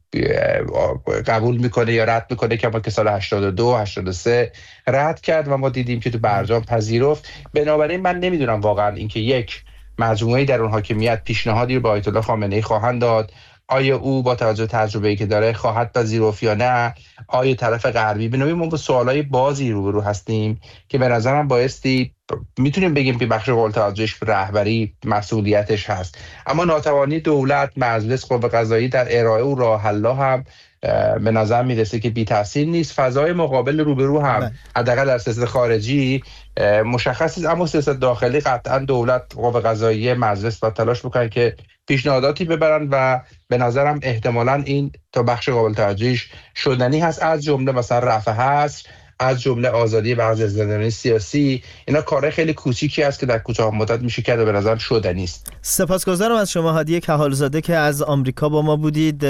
S10: قبول میکنه یا رد میکنه، که ما که سال هشتاد و دو هشتاد و سه رد کرد و ما دیدیم که تو برجام پذیرفت. بنابراین من نمیدونم واقعا اینکه یک مجموعه‌ای در اون حاکمیت پیشنهادی رو به آیت الله خامنه‌ای خواهند داد، آیا او با توجه به تجربه‌ای که داره خواهد پذیرفت یا نه؟ آیا طرف غربی؟ بنابراین ما با سوالای بازی روبرو هستیم که به نظرم بایستی میتونیم بگیم که بخش قابل توجهش رهبری مسئولیتش هست، اما ناتوانی دولت، مجلس، قوه قضاییه در ارائه و راه حل هم به نظر میرسه که بی تاثیر نیست. فضای مقابل روبرو هم حداقل در سیاست خارجی مشخص است، اما سیاست داخلی قطعا دولت، قوه قضاییه، مجلس باید تلاش بکنن که پیشنهاداتی ببرن و به نظرم احتمالاً این تا بخش قابل توجهش شدنی هست، از جمله مثلا رفع حصر، از جمله آزادی بعضی از زندانیان سیاسی. اینا کارهای خیلی کوچیکی است که در کوتاه مدت میشه کرد و به نظر شدنی است.
S2: سپاسگزارم از شما هادی کهالزاده که از آمریکا با ما بودید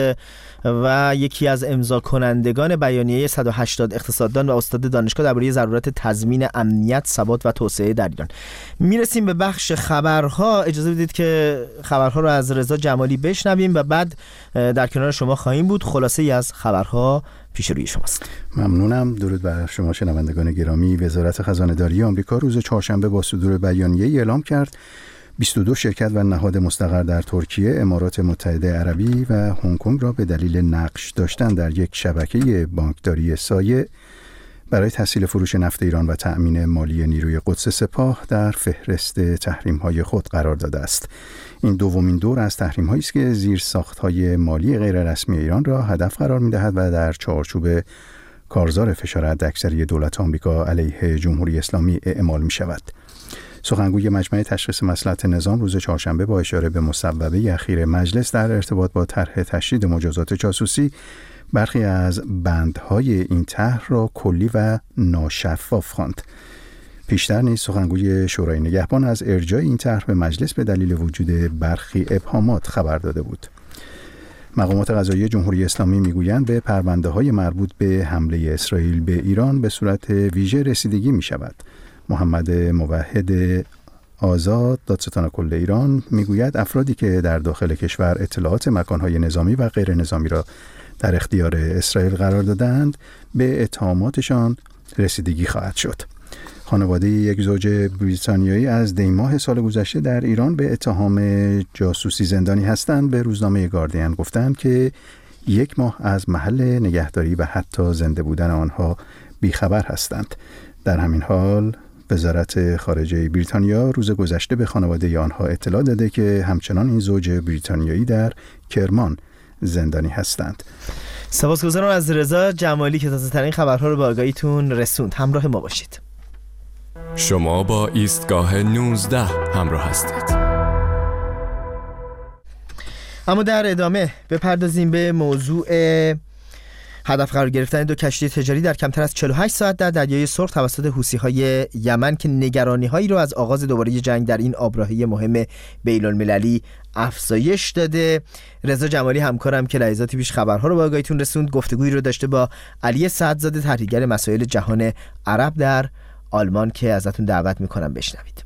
S2: و یکی از امضا کنندگان بیانیه صد و هشتاد اقتصاددان و استاد دانشگاه درباره ضرورت تضمین امنیت، ثبات و توسعه در ایران. میرسیم به بخش خبرها. اجازه بدید که خبرها رو از رضا جمالی بشنویم و بعد در کنار شما خواهیم بود. خلاصه ای از خبرها پیش روی شماست.
S3: ممنونم. درود بر شما شنوندگان گرامی. وزارت خزانه‌داری آمریکا روز چهارشنبه با صدور بیانیه‌ای اعلام کرد بیست و دو شرکت و نهاد مستقر در ترکیه، امارات متحده عربی و هنگ کنگ را به دلیل نقش داشتن در یک شبکه بانکداری سایه برای تسهیل فروش نفت ایران و تأمین مالی نیروی قدس سپاه در فهرست تحریم‌های خود قرار داده است. این دومین دور از تحریم‌هایی است که زیرساخت‌های مالی غیررسمی ایران را هدف قرار می‌دهد و در چارچوب کارزار فشار حداکثری دولت آمریکا علیه جمهوری اسلامی اعمال می‌شود. سخنگوی مجمع تشخیص مصلحت نظام روز چهارشنبه با اشاره به مصوبه اخیر مجلس در ارتباط با طرح تشدید مجازات جاسوسی برخی از بندهای این طرح را کلی و ناشفاف خواند. پیشتر نیز سخنگوی شورای نگهبان از ارجاع این طرح به مجلس به دلیل وجود برخی ابهامات خبر داده بود. مقامات قضایی جمهوری اسلامی میگویند به پرونده‌های مربوط به حمله اسرائیل به ایران به صورت ویژه رسیدگی می شود. محمد موحد آزاد، دادستان کل ایران، میگوید افرادی که در داخل کشور اطلاعات مکانهای نظامی و غیر نظامی را در اختیار اسرائیل قرار دادند به اتهاماتشان رسیدگی خواهد شد. خانواده یک زوج بریتانیایی از دی ماه سال گذشته در ایران به اتهام جاسوسی زندانی هستند به روزنامه گاردین گفتند که یک ماه از محل نگهداری و حتی زنده بودن آنها بیخبر هستند. در همین حال وزارت خارجه بریتانیا روز گذشته به خانواده آنها اطلاع داده که همچنان این زوج بریتانیایی در کرمان زندانی هستند.
S2: سپاسگزارم از رضا جمالی که تازه ترین خبرها رو به آگاهیتون رسوند. همراه ما باشید.
S1: شما با ایستگاه نوزده همراه هستید.
S2: اما در ادامه بپردازیم به موضوع هدف قرار گرفتن دو کشتی تجاری در کمتر از چهل و هشت ساعت در دریای سرخ توسط حوثی‌های یمن که نگرانی‌هایی را از آغاز دوباره جنگ در این آبراهی مهم بین‌المللی افزایش داده. رضا جمالی همکارم که لحظاتی پیش خبرها رو به آگاهیتون رسوند گفتگویی رو داشته با علی سعدزاده، تحلیلگر مسائل جهان عرب در آلمان که ازتون دعوت میکنم بشنوید.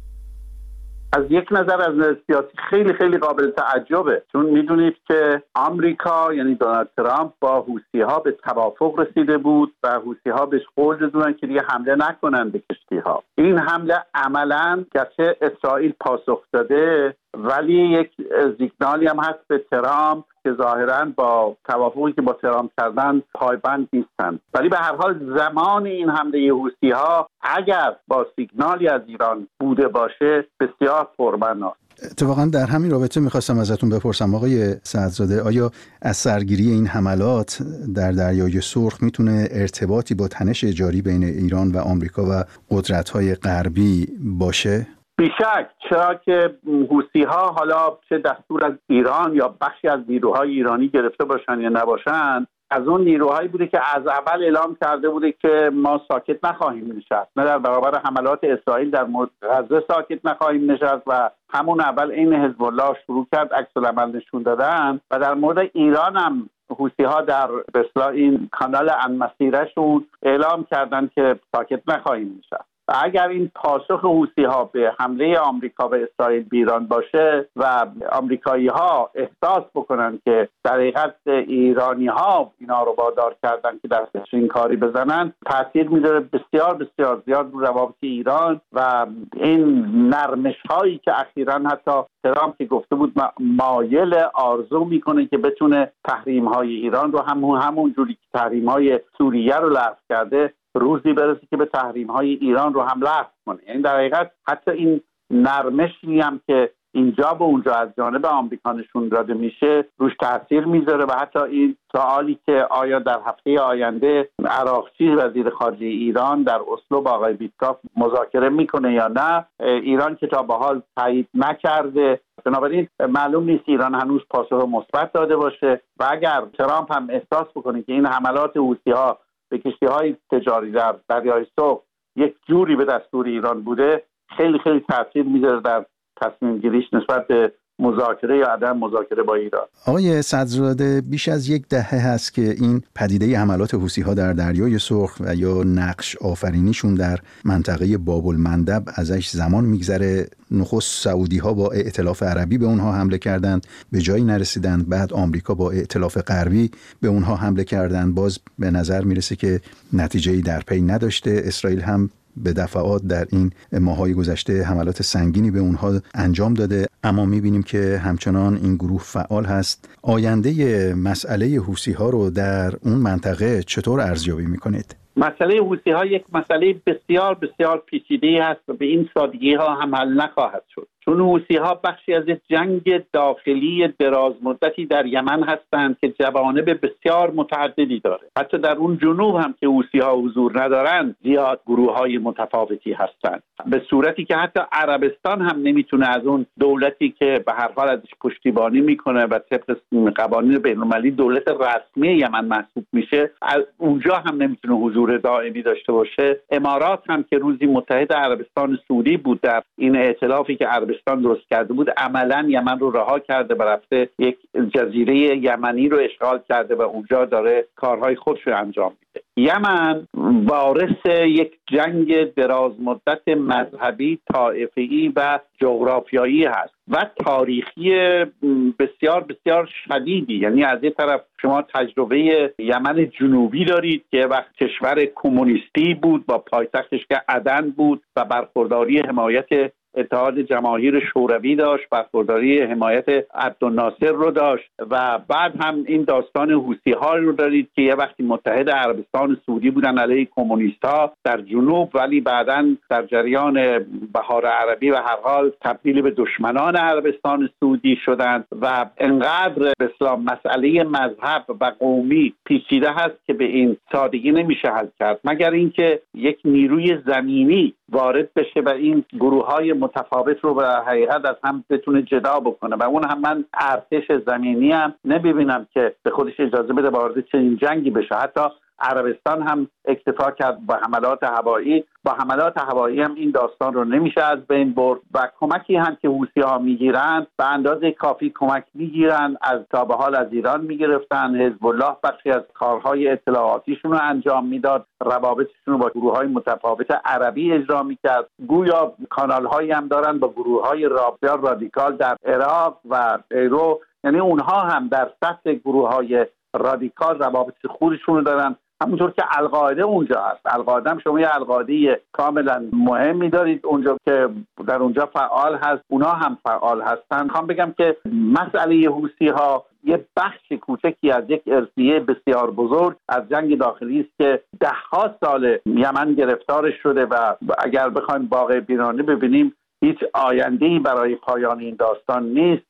S11: از یک نظر از سیاسی خیلی خیلی قابل تعجبه، چون میدونید که آمریکا یعنی دونالد ترامپ با حوثی‌ها به توافق رسیده بود و حوثی‌ها بهش قول دادن که دیگه حمله نکنن به کشتی‌ها. این حمله عملاً گرچه اسرائیل پاسخ داده ولی یک سیگنالی هم هست به ترامپ که ظاهراً با توافقی که با ترامپ کردن پایبند نیستند. ولی به هر حال زمان این حمله حوثی‌ها اگر با سیگنالی از ایران بوده باشه بسیار پرمعناست.
S3: اتفاقا در همین رابطه میخواستم ازتون بپرسم آقای سعدزاده، آیا از سرگیری این حملات در دریای سرخ میتونه ارتباطی با تنش جاری بین ایران و آمریکا و قدرت‌های غربی باشه؟
S11: بیشک، چرا که حوثی‌ها حالا چه دستور از ایران یا بخشی از نیروهای ایرانی گرفته باشن یا نباشن، از اون نیروهایی بوده که از اول اعلام کرده بوده که ما ساکت نخواهیم نشست، نه در برابر حملات اسرائیل در مورد غزه ساکت نخواهیم نشست و همون اول این حزب الله شروع کرد عکس العمل نشون دادن و در مورد ایران هم حوثی‌ها در به اصطلاح این کانال انمسیرشون اعلام کردن که ساکت نخواهیم نشست. و اگر این پاسخ حوثی‌ها به حمله آمریکا به اسرائیل به ایران باشه و آمریکایی‌ها احساس بکنن که در حقیقت ایرانی‌ها اینا رو وادار کردن که دستش این کاری بزنن، تاثیر میذاره بسیار بسیار زیاد رو روابط ایران و این نرمش‌هایی که اخیراً حتی ترامپ که گفته بود مایل آرزو میکنه که بتونه تحریم‌های ایران رو همون همون جوری که تحریم‌های سوریه رو لغو کرده روزی برسه که به تحریم‌های ایران رو هم لغو کنه. یعنی در حقیقت حتی این نرمشی هم که اینجا و اونجا از جانب آمریکا نشون داده میشه روش تاثیر میذاره و حتی این سوالی که آیا در هفته آینده عراقچی وزیر خارجه ایران در اسلو با آقای ویتکاف مذاکره میکنه یا نه، ایران که تا به حال تایید نکرده، بنابراین معلوم نیست ایران هنوز پاسخ مثبت داده باشه و اگر ترامپ هم احساس بکنه که این حملات حوثی‌ها به کشتی‌های تجاری در دریای سرخ یک جوری به دستور ایران بوده، خیلی خیلی تاثیر میذاره در تصمیم گیریش نسبت به مذاکره یا عدم مذاکره با ایران.
S3: آقای صدرزاده، بیش از یک دهه هست که این پدیده حملات حوثی‌ها در دریای سرخ و یا نقش آفرینیشون در منطقه باب المندب ازش زمان میگذره. نخست سعودی‌ها با ائتلاف عربی به اونها حمله کردند، به جایی نرسیدند. بعد آمریکا با ائتلاف غربی به اونها حمله کردند، باز به نظر میرسه که نتیجه‌ای در پی نداشته. اسرائیل هم به دفعات در این ماه‌های گذشته حملات سنگینی به اونها انجام داده، اما می‌بینیم که همچنان این گروه فعال هست. آینده مسئله حوثی‌ها رو در اون منطقه چطور ارزیابی می‌کنید؟
S11: مسئله حوثی‌ها یک مسئله بسیار بسیار پیچیده‌ای هست و به این سادگی‌ها هم حل نخواهد شد، چون حوثی‌ها بخشی از یک جنگ داخلی دراز مدتی در یمن هستند که جوانب بسیار متعددی داره. حتی در اون جنوب هم که حوثی‌ها حضور ندارند زیاد گروه‌های متفاوتی هستند، به صورتی که حتی عربستان هم نمیتونه از اون دولتی که به هر حال ازش پشتیبانی میکنه و طبق قوانین بین‌المللی دولت رسمی یمن محسوب میشه، اونجا هم نمیتونه حضور دائمی داشته باشه. امارات هم که روزی متحد عربستان سعودی بود در این ائتلافی که عربستان درست کرده بود، عملاً یمن رو رها کرده و رفته یک جزیره یمنی رو اشغال کرده و اونجا داره کارهای خودش رو انجام میده. یمن وارث یک جنگ دراز مدت مذهبی، طائفه‌ای و جغرافیایی هست و تاریخی بسیار بسیار شدیدی. یعنی از یک طرف شما تجربه یمن جنوبی دارید که وقت کشور کمونیستی بود با پایتختش که عدن بود و برخورداری حمایت اتحاد جماهیر شوروی داشت، برخورداری حمایت عبدالناصر رو داشت و بعد هم این داستان حوثی‌ها رو دارید که یه وقتی متحد عربستان سعودی بودن علیه کمونیست‌ها در جنوب، ولی بعداً در جریان بهار عربی و هر حال تبدیل به دشمنان عربستان سعودی شدند و انقدر به اسلام مسئله مذهب و قومی پیچیده هست که به این سادگی نمیشه حل کرد، مگر اینکه یک نیروی زمینی وارد بشه و این گروه‌های متفاوت رو به حقیقت از هم بتونه جدا بکنه و اون هم من ارتش زمینی هم نمیبینم که به خودش اجازه بده وارد چنین جنگی بشه. حتی عربستان هم اکتفا کرد با حملات هوایی، با حملات هوایی هم این داستان رو نمیشه از بین برد و کمکی هم که حوثی‌ها میگیرن به اندازه کافی کمک میگیرن، از تا به حال از ایران میگرفتن. حزب الله بخشی از کارهای اطلاعاتیشون رو انجام میداد، روابطشون رو با گروه‌های متفاوت عربی اجرا میکرد. گویا کانال‌هایی هم دارن با گروه‌های رابطه رادیکال در عراق و ایرو، یعنی اونها هم در سطح گروه‌های رادیکال روابط خودشون رو دارن، همونطور که القاعده اونجا هست. القاعده هم شما یه القاعده کاملا مهمی دارید اونجا که در اونجا فعال هست، اونا هم فعال هستن. میخوام بگم که مسئله حوثی‌ها یه بخش کوچکی از یک ارثیه بسیار بزرگ از جنگ داخلی است که ده ها سال یمن گرفتارش شده و اگر بخوایم واقع بینانه ببینیم هیچ آینده‌ای برای پایان این داستان نیست.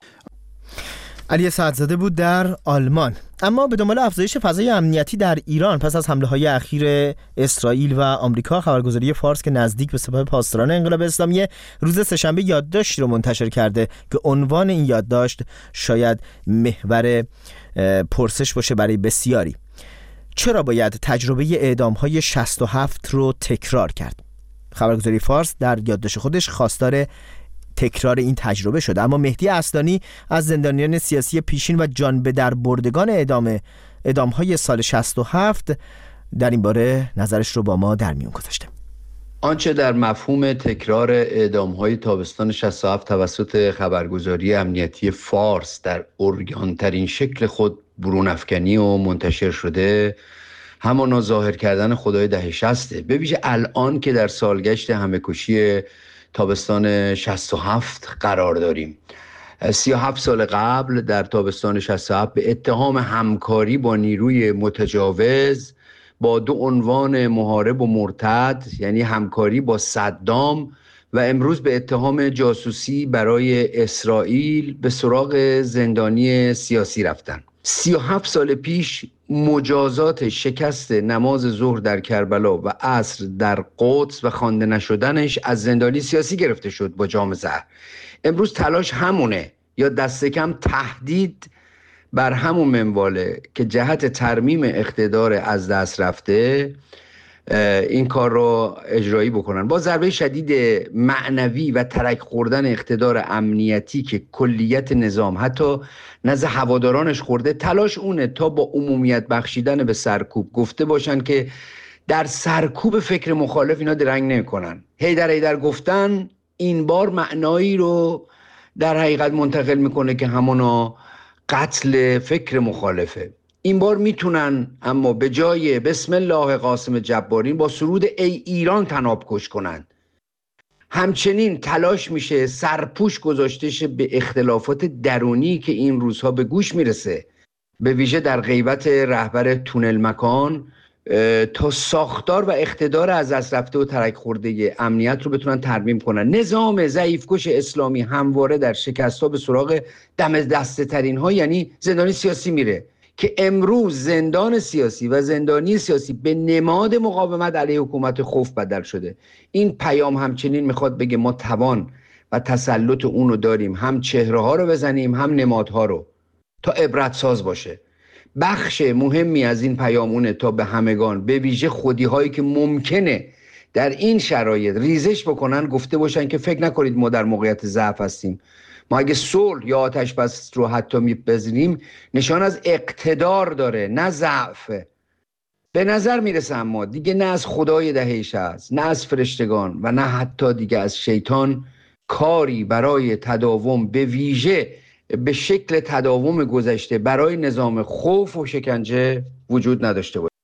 S2: علی سعدزاده بود در آلمان. اما به دنبال افزایش فضای امنیتی در ایران پس از حمله‌های اخیر اسرائیل و آمریکا، خبرگزاری فارس که نزدیک به سپاه پاسداران انقلاب اسلامی روز سه‌شنبه یادداشتی رو منتشر کرده که عنوان این یادداشت شاید محور پرسش باشه برای بسیاری: چرا باید تجربه اعدام‌های شصت و هفت رو تکرار کرد؟ خبرگزاری فارس در یادداشت خودش خواستار تکرار این تجربه شده، اما مهدی اصلانی از زندانیان سیاسی پیشین و جان به در بردگان اعدام اعدام‌های سال شصت و هفت در این باره نظرش رو با ما در میون گذاشته.
S12: آنچه در مفهوم تکرار اعدام‌های تابستان شصت و هفت توسط خبرگزاری امنیتی فارس در عریان‌ترین شکل خود برون‌افکنی و منتشر شده، همانا ظاهر کردن خدای دهه شصت، به ویژه الان که در سالگشت همه‌کشی تابستان شصت و هفت قرار داریم. سی و هفت سال قبل در تابستان شصت و هفت به اتهام همکاری با نیروی متجاوز با دو عنوان محارب و مرتد، یعنی همکاری با صدام و امروز به اتهام جاسوسی برای اسرائیل به سراغ زندانی سیاسی رفتن. سی و هفت سال پیش مجازات شکست نماز ظهر در کربلا و عصر در قدس و خوانده نشدنش از زندانی سیاسی گرفته شد با جام زهر. امروز تلاش همونه، یا دست کم تهدید بر همون منواله که جهت ترمیم اقتدار از دست رفته این کار رو اجرایی بکنن با ضربه شدید معنوی و ترک خوردن اقتدار امنیتی که کلیت نظام حتی نزد هوادارانش خورده. تلاش اونه تا با عمومیت بخشیدن به سرکوب گفته باشن که در سرکوب فکر مخالف اینا درنگ نمی‌کنن. هیدر هیدر گفتن این بار معنایی رو در حقیقت منتقل میکنه که همانا قتل فکر مخالفه. این بار میتونن اما به جای بسم الله قاسم جبارین با سرود ای ایران طناب کش کنن. همچنین تلاش میشه سرپوش گذاشته شه به اختلافات درونی که این روزها به گوش میرسه، به ویژه در غیبت رهبر تونل مکان، تا ساختار و اقتدار از دست رفته و ترک خورده امنیت رو بتونن ترمیم کنن. نظام ضعیفکش اسلامی همواره در شکست‌ها به سراغ دم دسته ترین ها یعنی زندانی سیاسی میره که امروز زندان سیاسی و زندانی سیاسی به نماد مقاومت علیه حکومت خوف بدل شده. این پیام همچنین میخواد بگه ما توان و تسلط اون رو داریم، هم چهره ها رو بزنیم هم نمادها رو، تا عبرت ساز باشه. بخش مهمی از این پیامونه تا به همگان، به ویژه خودی هایی که ممکنه در این شرایط ریزش بکنن، گفته باشن که فکر نکنید ما در موقعیت ضعف هستیم. ما اگه صلح یا آتش بس رو حتی میپذیریم نشان از اقتدار داره نه ضعف. به نظر میرسه اما دیگه نه از خدای دهیش هست، نه از فرشتگان و نه حتی دیگه از شیطان کاری برای تداوم، به ویژه به شکل تداوم گذشته برای نظام خوف و شکنجه وجود نداشته باشه.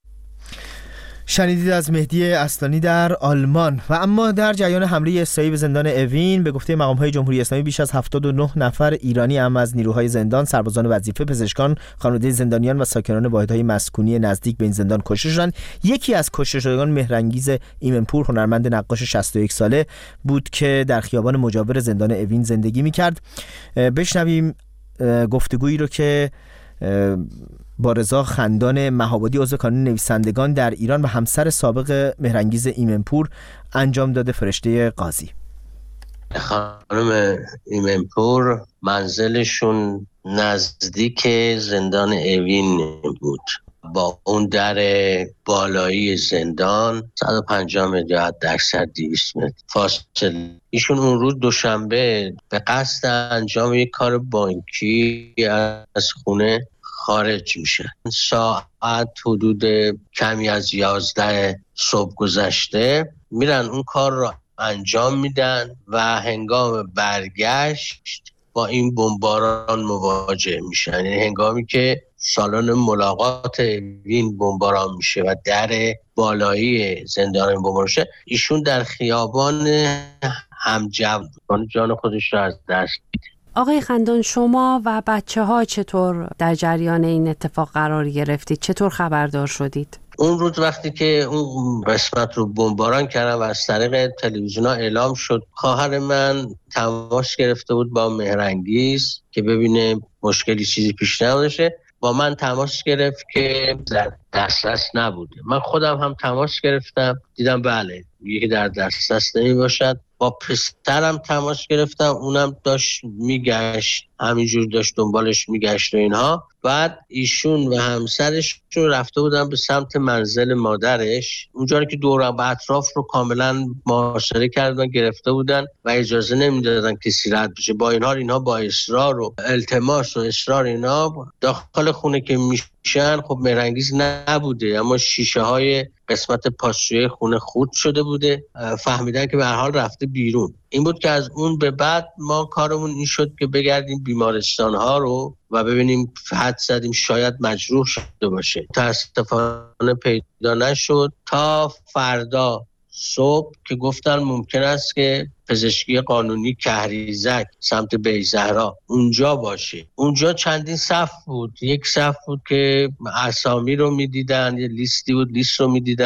S2: شنیدید از مهدی اصلانی در آلمان. و اما در جریان حمله اسرائیل به زندان اوین، به گفته مقام‌های جمهوری اسلامی بیش از هفتاد و نه نفر ایرانی هم از نیروهای زندان، سربازان وظیفه، پزشکان، خانواده زندانیان و ساکنان واحدهای مسکونی نزدیک به این زندان کشته شدند. یکی از کشته شدگان مهرانگیز ایمنپور، هنرمند نقاش شصت و یک ساله بود که در خیابان مجاور زندان اوین زندگی می‌کرد. بشنویم گفتگویی رو که با رضا خندان مهابادی، عضو کانون نویسندگان در ایران و همسر سابق مهرانگیز ایمنپور انجام داده. فرشته قاضی.
S13: خانم ایمنپور منزلشون نزدیک زندان اوین بود، با اون در بالایی زندان صد و پنجاه متر یا حداکثر دویست متر فاصله. ایشون اون روز دوشنبه به قصد انجام یک کار بانکی از خونه خارج میشه. ساعت حدود کمی از یازده صبح گذشته میرن اون کار رو انجام میدن و هنگام برگشت با این بمباران مواجه میشن. یعنی هنگامی که سالن ملاقات وین بمباران میشه و در بالایی زندان بمباران میشه، ایشون در خیابان همجو جان خودش رو از دست میده.
S14: آقای خندان، شما و بچه ها چطور در جریان این اتفاق قرار گرفتید؟ چطور خبردار شدید؟
S13: اون روز وقتی که اون قسمت رو بمباران کردن و از طریق تلویزیون ها اعلام شد، خواهر من تماس گرفته بود با مهرانگیز که ببینه مشکلی چیزی پیش نمیشه. با من تماس گرفت که در دسترس نبوده. من خودم هم تماس گرفتم، دیدم بله یکی در دسترس نمی باشد. با پسرم تماس گرفتم، اونم داشت میگشت، همینجور داشت دنبالش میگشت و اینها. بعد ایشون و همسرش رفته بودن به سمت منزل مادرش، اونجا که دور و اطراف رو کاملا محاصره کردن، گرفته بودن و اجازه نمیدادن کسی رد بشه. با این حال اینها با اصرار و التماس و اصرار اینا داخل خونه که میشن، خب مهرانگیز نبوده اما شیشه های قسمت پاسوی خونه خورد شده بوده، فهمیدن که به هر حال رفته بیرون. این بود که از اون به بعد ما کارمون این شد که بگردیم بیمارستان ها رو و ببینیم، حد زدیم شاید مجروح شده باشه. متاسفانه پیدا نشد تا فردا صبح که گفتن ممکن است که پزشکی قانونی کهریزک سمت بیزهرا اونجا باشه. اونجا چندین صف بود. یک صف بود که اسامی رو میدیدن، یه لیستی بود، لیست رو میدیدن،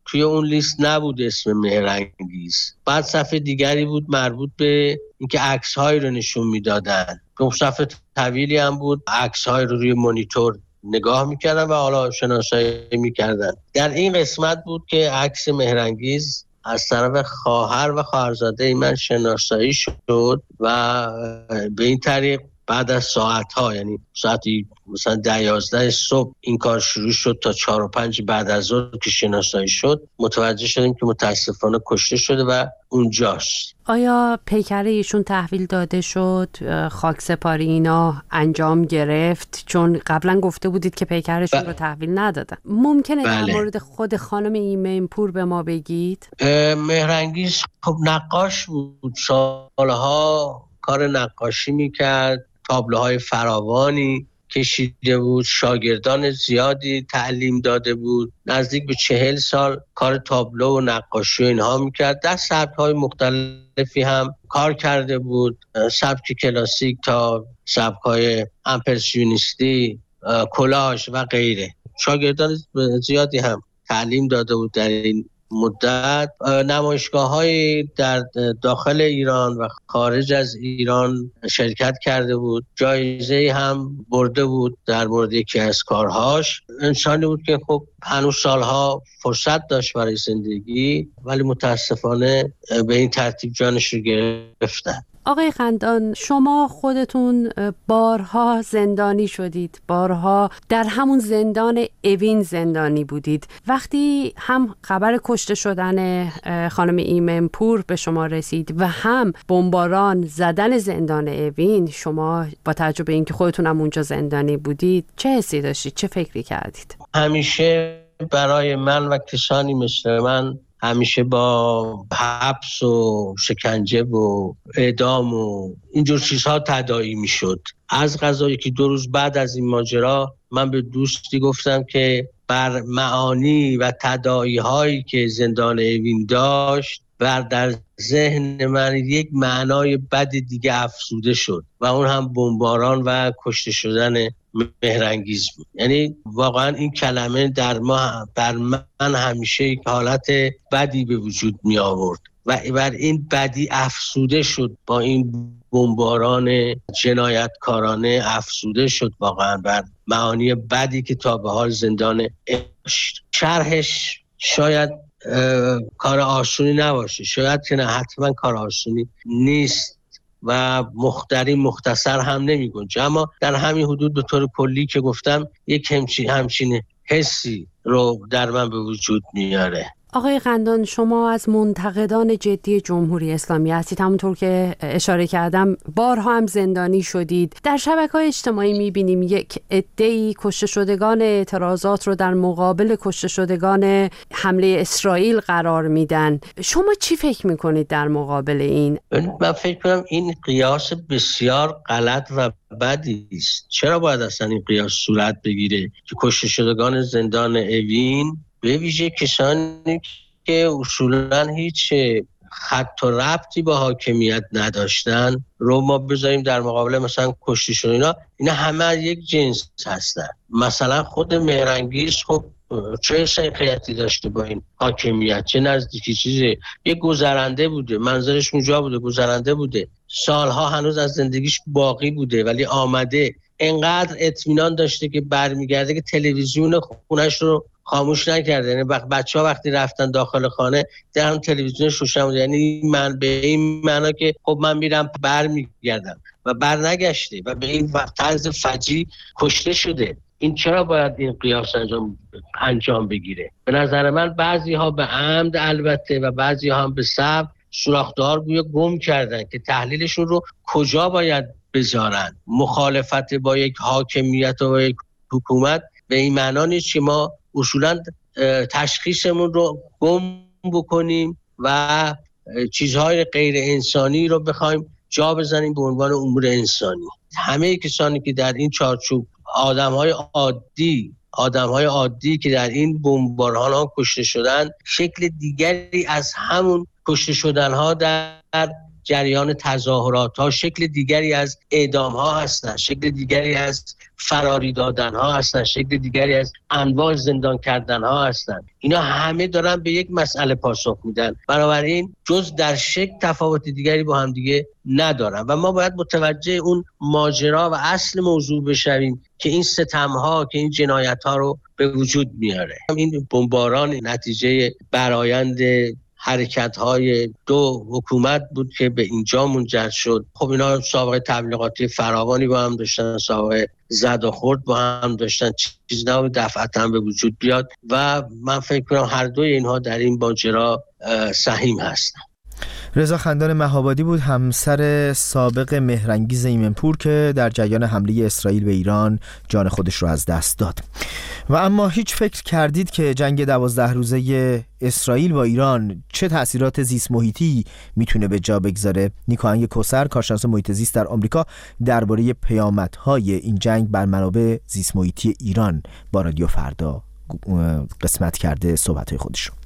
S13: توی اون لیست نبود اسم مهرانگیز. بعد صفحه دیگری بود مربوط به اینکه عکس‌هایی رو نشون میدادن. اون صفحه طویلی هم بود، عکس‌هایی رو روی مانیتور نگاه میکردن و حالا شناسایی میکردن. در این قسمت بود که عکس مهرانگیز از طرف خواهر و خواهرزاده من شناسایی شد و به این طریق بعد از ساعت‌ها، یعنی ساعتی مثلا ده یازده صبح این کار شروع شد تا چهار و پنج بعد از ظهر که شناسایی شد، متوجه شدیم که متاسفانه کشته شده و اونجاست.
S14: آیا پیکره ایشون تحویل داده شد؟ خاک سپاری اینا انجام گرفت؟ چون قبلا گفته بودید که پیکرشون ب... رو تحویل ندادن. ممکنه بله. در مورد خود خانم ایمنپور به ما بگید؟
S13: مهرانگیز خب نقاش بود، سالها کار نقاشی میکرد، تابلوهای فراوانی کشیده بود، شاگردان زیادی تعلیم داده بود، نزدیک به چهل سال کار تابلو و نقاشی و اینها میکرد. در سبک‌های مختلفی هم کار کرده بود، سبک کلاسیک تا سبک‌های امپرسیونیستی، کلاژ و غیره. شاگردان زیادی هم تعلیم داده بود در این مدت. نمایشگاه‌های در داخل ایران و خارج از ایران شرکت کرده بود، جایزه هم برده بود در مورد یکی از کارهاش. انسانی بود که خب هنوز سالها فرصت داشت برای زندگی، ولی متاسفانه به این ترتیب جانش رو گرفتن.
S14: آقای خندان، شما خودتون بارها زندانی شدید، بارها در همون زندان اوین زندانی بودید. وقتی هم خبر کشته شدن خانم ایمنپور به شما رسید و هم بمباران زدن زندان اوین، شما با توجه به اینکه خودتون هم اونجا زندانی بودید چه حسی داشتید؟ چه فکری کردید؟
S13: همیشه برای من و کسانی مثل من همیشه با حبس و شکنجه و اعدام و اینجور چیزها تداعی می شد. از قضایی که دو روز بعد از این ماجرا من به دوستی گفتم که بر معانی و تداعی هایی که زندان اوین داشت و در ذهن من یک معنای بد دیگه افزوده شد و اون هم بمباران و کشته شدن مهرانگیز بود. یعنی واقعا این کلمه در ما بر من همیشه یک حالت بدی به وجود می آورد و بر این بدی افزوده شد، با این بمباران جنایتکارانه افزوده شد واقعا بر معانی بدی که تا به حال زندان داشت. شرحش شاید کار آسونی نباشه، شاید که نه، حتما کار آسونی نیست و مختصری مختصر هم نمی گنجه، اما در همین حدود به طور کلی که گفتم یک همچین همچین حسی رو در من به وجود میاره.
S14: آقای خندان، شما از منتقدان جدی جمهوری اسلامی هستید، همونطور که اشاره کردم بارها هم زندانی شدید. در شبکه‌های اجتماعی می‌بینیم یک عده‌ای کشته شدگان اعتراضات رو در مقابل کشته شدگان حمله اسرائیل قرار میدن. شما چی فکر می‌کنید در مقابل این؟
S13: من فکر کنم این قیاس بسیار غلط و بدی است. چرا باید اصلا این قیاس صورت بگیره که کشته شدگان زندان اوین به ویژه کسانی که اصولاً هیچ خط و ربطی با حاکمیت نداشتن رو ما بذاریم در مقابل مثلا کشته شدن اینا اینا همه یک جنس هستن. مثلا خود مهرانگیز خب چه سنخیتی داشته با این حاکمیت، چه نزدیکی چیزی، یک گذرنده بوده، منظرش اونجا بوده، گذرنده بوده، سالها هنوز از زندگیش باقی بوده ولی آمده انقدر اطمینان داشته که برمیگرده که تلویزیون خونش رو خاموش نکرده. یعنی بچه‌ها وقتی رفتن داخل خانه در هم تلویزیونش روشن بود، یعنی من به این معنا که خب من میرم برمیگردم و برنگشته و به این طرز فجیع کشته شده. این چرا باید این قیاس انجام انجام بگیره؟ به نظر من بعضی ها به عمد البته و بعضی ها هم به سبب سوراخ‌دار گویا گم کردن که تحلیلشون رو کجا باید بذارن. مخالفت با یک حاکمیت و یک حکومت به این معنا نیست که ما اصولاً تشخیصمون رو گم بکنیم و چیزهای غیر انسانی رو بخوایم جا بزنیم به عنوان امور انسانی. همه کسانی که در این چارچوب آدم‌های عادی آدم‌های عادی که در این بمباران ها کشته شدن شکل دیگری از همون کشته شدن ها در جریان تظاهرات ها، شکل دیگری از اعدام ها هستن، شکل دیگری از فراری دادن ها هستن، شکل دیگری از انواع زندان کردن ها هستن. اینا همه دارن به یک مسئله پاسخ میدن، بنابراین جز در شکل تفاوت دیگری با هم دیگه ندارن و ما باید متوجه اون ماجرا و اصل موضوع بشویم که این ستم ها، که این جنایت ها رو به وجود میاره. این بمباران نتیجه برآیند حرکت‌های دو حکومت بود که به اینجا منجر شد. خب اینا سابقه تبلیغاتی فراوانی با هم داشتن، سابقه زد و خورد با هم داشتن، چیز نبود دفعتاً به وجود بیاد و من فکر کنم هر دوی اینها در این ماجرا سهیم هستن.
S2: رضا خندان مهابادی بود، همسر سابق مهرانگیز ایمنپور که در جریان حمله اسرائیل به ایران جان خودش رو از دست داد. و اما هیچ فکر کردید که جنگ دوازده روزه اسرائیل با ایران چه تأثیرات زیست محیطی میتونه به جا بگذاره؟ نیکاهنگ کوثر، کارشناس محیط زیست در آمریکا، درباره پیامدهای این جنگ بر منابع زیست محیطی ایران با رادیو فردا قسمت کرده صحبت‌های خودش رو.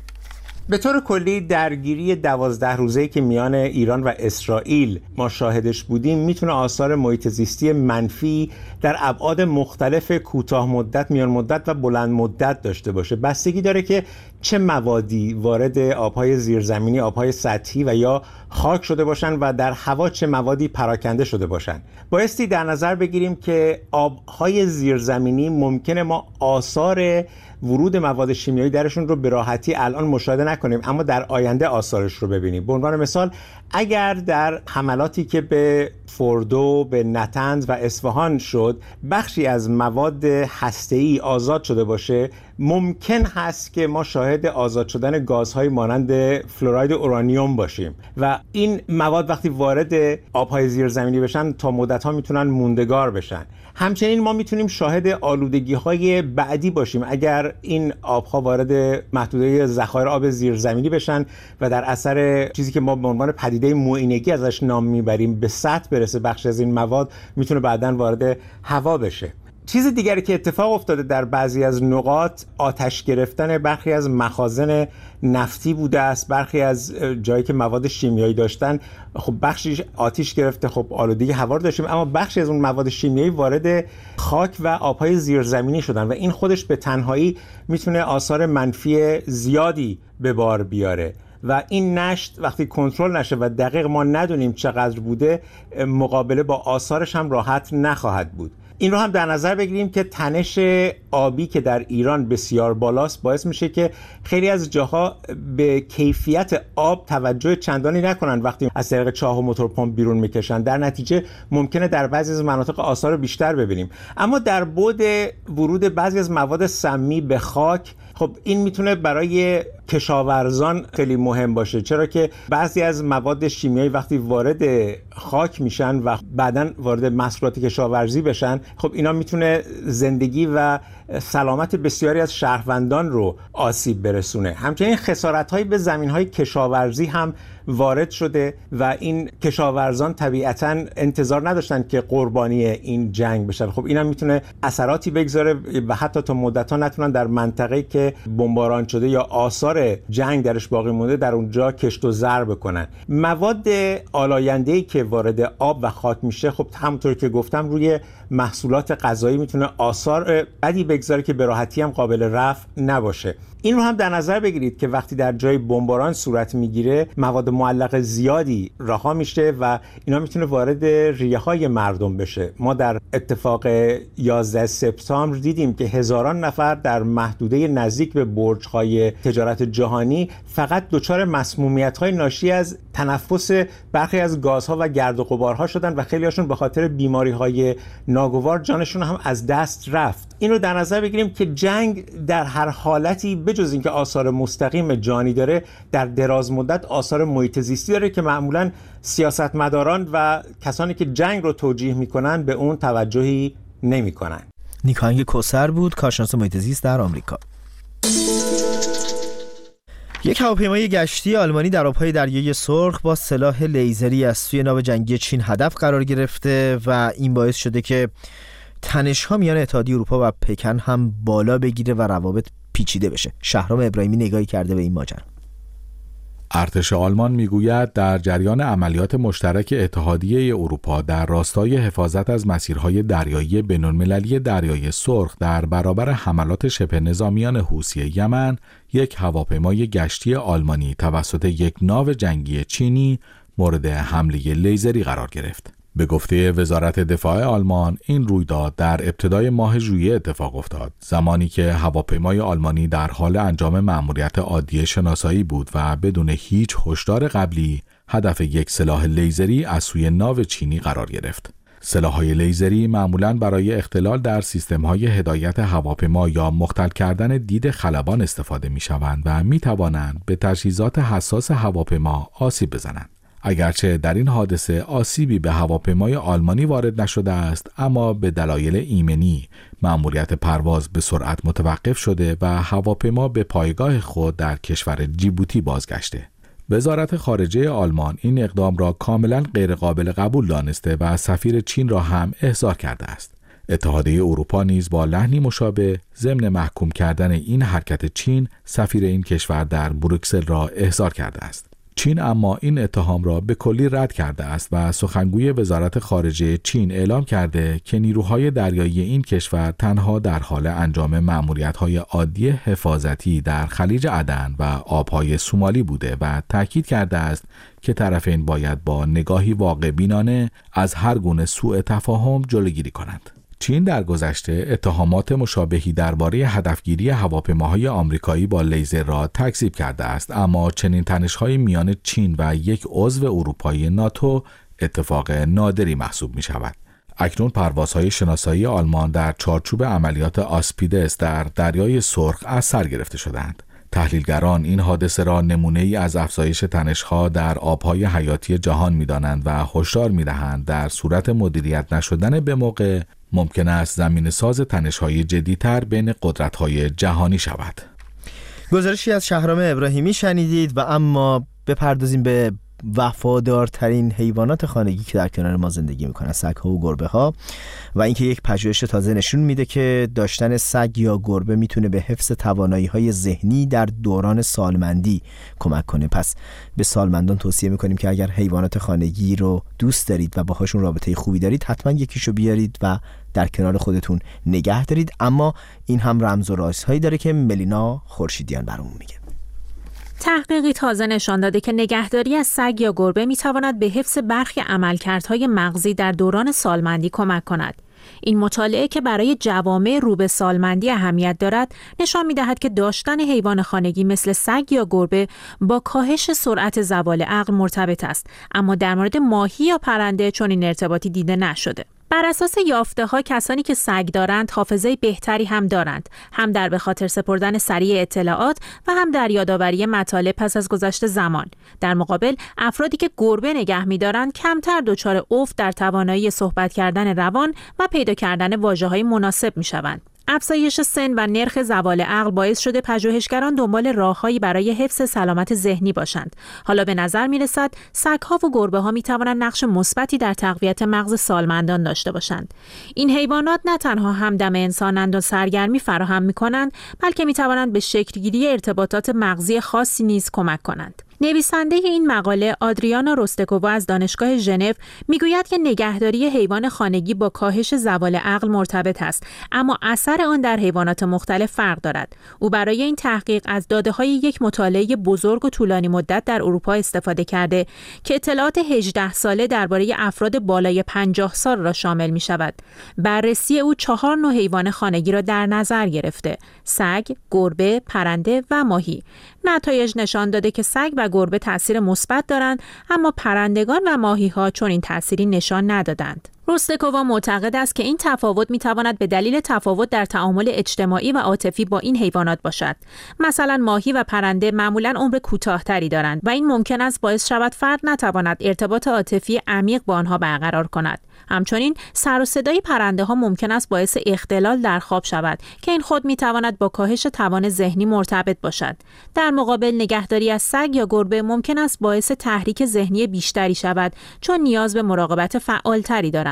S15: به طور کلی درگیری دوازده روزه‌ای که میان ایران و اسرائیل ما شاهدش بودیم میتونه آثار محیط زیستی منفی در ابعاد مختلف کوتاه مدت، میان مدت و بلند مدت داشته باشه. بستگی داره که چه موادی وارد آبهای زیرزمینی، آبهای سطحی و یا خاک شده باشن و در هوا چه موادی پراکنده شده باشن. بایستی در نظر بگیریم که آبهای زیرزمینی ممکنه ما آثار ورود مواد شیمیایی درشون رو به راحتی الان مشاهده نکنیم، اما در آینده آثارش رو ببینیم. به عنوان مثال اگر در حملاتی که به فوردو، به نتنز و اصفهان شد بخشی از مواد هسته‌ای آزاد شده باشه، ممکن هست که ما شاهد آزاد شدن گازهای مانند فلوراید اورانیوم باشیم و این مواد وقتی وارد آبهای زیرزمینی بشن تا مدت‌ها میتونن موندگار بشن. همچنین ما میتونیم شاهد آلودگی‌های بعدی باشیم اگر این آبها وارد محدوده ذخایر آب زیرزمینی بشن و در اثر چیزی که ما به عنوان پدیده موئینگی ازش نام میبریم به سطح برسه، بخش از این مواد میتونه بعداً وارد هوا بشه. چیز دیگری که اتفاق افتاده در بعضی از نقاط آتش گرفتن برخی از مخازن نفتی بوده است، برخی از جایی که مواد شیمیایی داشتن خب بخشی آتش گرفته، خب آلودگی هوا رو داشتیم، اما بخشی از اون مواد شیمیایی وارد خاک و آبهای زیرزمینی شدن و این خودش به تنهایی میتونه آثار منفی زیادی به بار بیاره و این نشت وقتی کنترل نشه و دقیق ما ندونیم چقدر بوده، مقابله با آثارش هم راحت نخواهد بود. این رو هم در نظر بگیریم که تنش آبی که در ایران بسیار بالاست باعث میشه که خیلی از جاها به کیفیت آب توجه چندانی نکنن وقتی از طریق چاه و موتور پمپ بیرون میکشن. در نتیجه ممکنه در بعضی از مناطق آثار بیشتر ببینیم. اما در بعد ورود بعضی از مواد سمی به خاک، خب این میتونه برای کشاورزان خیلی مهم باشه، چرا که بعضی از مواد شیمیایی وقتی وارد خاک میشن و بعداً وارد محصولات کشاورزی بشن، خب اینا میتونه زندگی و سلامت بسیاری از شهروندان رو آسیب برسونه. همچنین خسارت‌هایی به زمین‌های کشاورزی هم وارد شده و این کشاورزان طبیعتاً انتظار نداشتن که قربانی این جنگ بشن. خب اینا میتونه اثراتی بگذاره و حتی تا مدت‌ها نتونن در منطقه‌ای که بمباران شده یا آثار جنگ درش باقی مونده در اونجا کشت و زر بکنن. مواد آلاینده‌ای که وارد آب و خاک میشه، خب همونطور که گفتم روی محصولات غذایی میتونه آثار بدی بگذاره که به راحتی هم قابل رفع نباشه. این رو هم در نظر بگیرید که وقتی در جای بمباران صورت میگیره مواد معلق زیادی رها میشه و اینا میتونه وارد ریه های مردم بشه. ما در اتفاق یازده سپتامبر دیدیم که هزاران نفر در محدوده نزدیک به برج های تجارت جهانی فقط دچار مسمومیت های ناشی از تنفس برخی از گازها و گرد و غبارها شدن و خیلی هاشون به خاطر بیماری های ناگوار جانشون هم از دست رفت. این رو در نظر بگیریم که جنگ در هر حالتی بجز اینکه آثار مستقیم جانی داره، در دراز مدت آثار محیط زیستی داره که معمولاً سیاستمداران و کسانی که جنگ رو توجیه میکنن به اون توجهی نمیکنن.
S2: نیکاهنگ کوثر بود، کارشناس محیط زیست در آمریکا. یک هواپیمای گشتی آلمانی در آبهای دریای سرخ با سلاح لیزری از سوی ناو جنگی چین هدف قرار گرفته و این باعث شده که تنش‌ها میان اتحادیه اروپا و پکن هم بالا بگیره و روابط پیچیده بشه. شهرام ابراهیمی نگاهی کرده به این ماجرا.
S16: ارتش آلمان میگوید در جریان عملیات مشترک اتحادیه اروپا در راستای حفاظت از مسیرهای دریایی بین‌المللی دریای سرخ در برابر حملات شبه نظامیان حوثی یمن، یک هواپیمای گشتی آلمانی توسط یک ناو جنگی چینی مورد حمله لیزری قرار گرفت. به گفته وزارت دفاع آلمان، این رویداد در ابتدای ماه ژوئیه اتفاق افتاد، زمانی که هواپیمای آلمانی در حال انجام مأموریت عادی شناسایی بود و بدون هیچ هشدار قبلی هدف یک سلاح لیزری از سوی ناو چینی قرار گرفت. سلاح‌های لیزری معمولاً برای اختلال در سیستم‌های هدایت هواپیما یا مختل کردن دید خلبان استفاده می‌شوند و می‌توانند به تجهیزات حساس هواپیما آسیب بزنند. اگرچه در این حادثه آسیبی به هواپیمای آلمانی وارد نشده است، اما به دلایل ایمنی مأموریت پرواز به سرعت متوقف شده و هواپیما به پایگاه خود در کشور جیبوتی بازگشته. وزارت خارجه آلمان این اقدام را کاملا غیر قابل قبول دانسته و سفیر چین را هم احضار کرده است. اتحادیه اروپا نیز با لحنی مشابه ضمن محکوم کردن این حرکت چین، سفیر این کشور در بروکسل را احضار کرده است. چین اما این اتهام را به کلی رد کرده است و سخنگوی وزارت خارجه چین اعلام کرده که نیروهای دریایی این کشور تنها در حال انجام مأموریت‌های عادی حفاظتی در خلیج عدن و آبهای سومالی بوده و تاکید کرده است که طرفین باید با نگاهی واقع بینانه از هر گونه سوء تفاهم جلوگیری کنند. چین در گذشته اتهامات مشابهی درباره هدفگیری هواپیماهای آمریکایی با لیزر را تکذیب کرده است، اما چنین تنش‌های میان چین و یک عضو اروپایی ناتو اتفاق نادری محسوب می شود. اکنون پروازهای شناسایی آلمان در چارچوب عملیات آسپیدس در دریای سرخ از سر گرفته شدند. تحلیلگران این حادثه را نمونه‌ای از افزایش تنش‌ها در آبهای حیاتی جهان می‌دانند و هشدار می‌دهند در صورت مدیریت نشدن به موقع ممکن است زمین ساز تنش‌های جدی‌تر بین قدرت‌های جهانی شود.
S2: گزارشی از شهرام ابراهیمی شنیدید و اما بپردازیم به وفادارترین حیوانات خانگی که در کنار ما زندگی میکنن، سگ‌ها و گربه‌ها، و اینکه یک پژوهش تازه نشون میده که داشتن سگ یا گربه میتونه به حفظ توانایی‌های ذهنی در دوران سالمندی کمک کنه. پس به سالمندان توصیه میکنیم که اگر حیوانات خانگی رو دوست دارید و باهاشون رابطه خوبی دارید، حتما یکیشو بیارید و در کنار خودتون نگه دارید. اما این هم رمز و رازهایی داره که ملینا خورشیدیان برامون میگه.
S17: تحقیقی تازه نشان داده که نگهداری از سگ یا گربه میتواند به حفظ برخی عملکردهای مغزی در دوران سالمندی کمک کند. این مطالعه که برای جوامع رو به سالمندی اهمیت دارد، نشان می‌دهد که داشتن حیوان خانگی مثل سگ یا گربه با کاهش سرعت زوال عقل مرتبط است، اما در مورد ماهی یا پرنده چون این ارتباطی دیده نشده. بر اساس یافته‌ها کسانی که سگ دارند حافظه بهتری هم دارند، هم در به خاطر سپردن سریع اطلاعات و هم در یادآوری مطالب پس از گذشت زمان. در مقابل افرادی که گربه نگه می‌دارند کمتر دچار افت در توانایی صحبت کردن روان و پیدا کردن واژه‌های مناسب می‌شوند. افزایش سن و نرخ زوال عقل باعث شده پژوهشگران دنبال راههایی برای حفظ سلامت ذهنی باشند. حالا به نظر می‌رسد سگ‌ها و گربه‌ها می‌توانند نقش مثبتی در تقویت مغز سالمندان داشته باشند. این حیوانات نه تنها همدم انسانند و سرگرمی فراهم می‌کنند، بلکه می‌توانند به شکل‌گیری ارتباطات مغزی خاصی نیز کمک کنند. نویسنده این مقاله آدریانا روستکووا از دانشگاه ژنو میگوید که نگهداری حیوان خانگی با کاهش زوال عقل مرتبط است، اما اثر آن در حیوانات مختلف فرق دارد. او برای این تحقیق از داده‌های یک مطالعه بزرگ و طولانی مدت در اروپا استفاده کرده که اطلاعات هجده ساله درباره افراد بالای پنجاه سال را شامل می‌شود. بررسی او چهار نوع حیوان خانگی را در نظر گرفته: سگ، گربه، پرنده و ماهی. نتایج نشان داده که سگ و گربه تأثیر مثبت دارند، اما پرندگان و ماهی‌ها چون این تأثیری نشان ندادند. روستکووا معتقد است که این تفاوت می‌تواند به دلیل تفاوت در تعامل اجتماعی و عاطفی با این حیوانات باشد. مثلا ماهی و پرنده معمولاً عمر کوتاه‌تری دارند و این ممکن است باعث شود فرد نتواند ارتباط عاطفی عمیق با آنها برقرار کند. همچنین سر و صدای پرنده ها ممکن است باعث اختلال در خواب شود که این خود می‌تواند با کاهش توان ذهنی مرتبط باشد. در مقابل نگهداری از سگ یا گربه ممکن است باعث تحریک ذهنی بیشتری شود چون نیاز به مراقبت فعالتری دارند.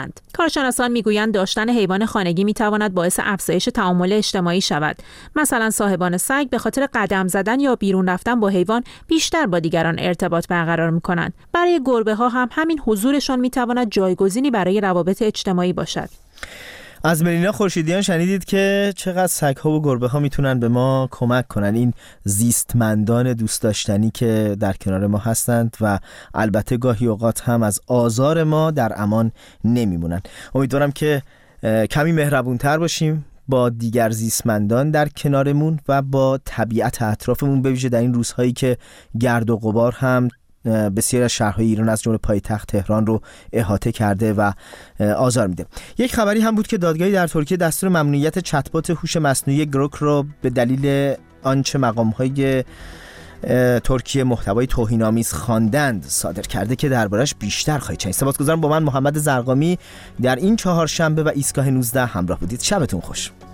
S17: دارند. کارشناسان میگویند داشتن حیوان خانگی میتواند باعث افزایش تعامل اجتماعی شود. مثلا صاحبان سگ به خاطر قدم زدن یا بیرون رفتن با حیوان بیشتر با دیگران ارتباط برقرار میکنند. برای گربه ها هم همین حضورشان میتواند جایگزینی برای روابط اجتماعی باشد.
S2: از ملینا خورشیدیان شنیدید که چقدر سگ‌ها و گربه‌ها میتونن به ما کمک کنن، این زیستمندان دوست داشتنی که در کنار ما هستند و البته گاهی اوقات هم از آزار ما در امان نمیمونن. امیدوارم که کمی مهربونتر باشیم با دیگر زیستمندان در کنارمون و با طبیعت اطرافمون، به ویژه در این روزهایی که گرد و غبار هم بسیاری از شهرهای ایران از جمله پایتخت تهران رو احاطه کرده و آزار میده. یک خبری هم بود که دادگاهی در ترکیه دستور ممنوعیت چت‌بات هوش مصنوعی گروک رو به دلیل آنچه مقام‌های ترکیه محتوای توهین‌آمیز خواندند صادر کرده که دربارش بیشتر خواهید شنید. سپاسگزارم با من محمد زرقامی در این چهارشنبه و ایستگاه نوزده همراه بودید. شبتون خوش.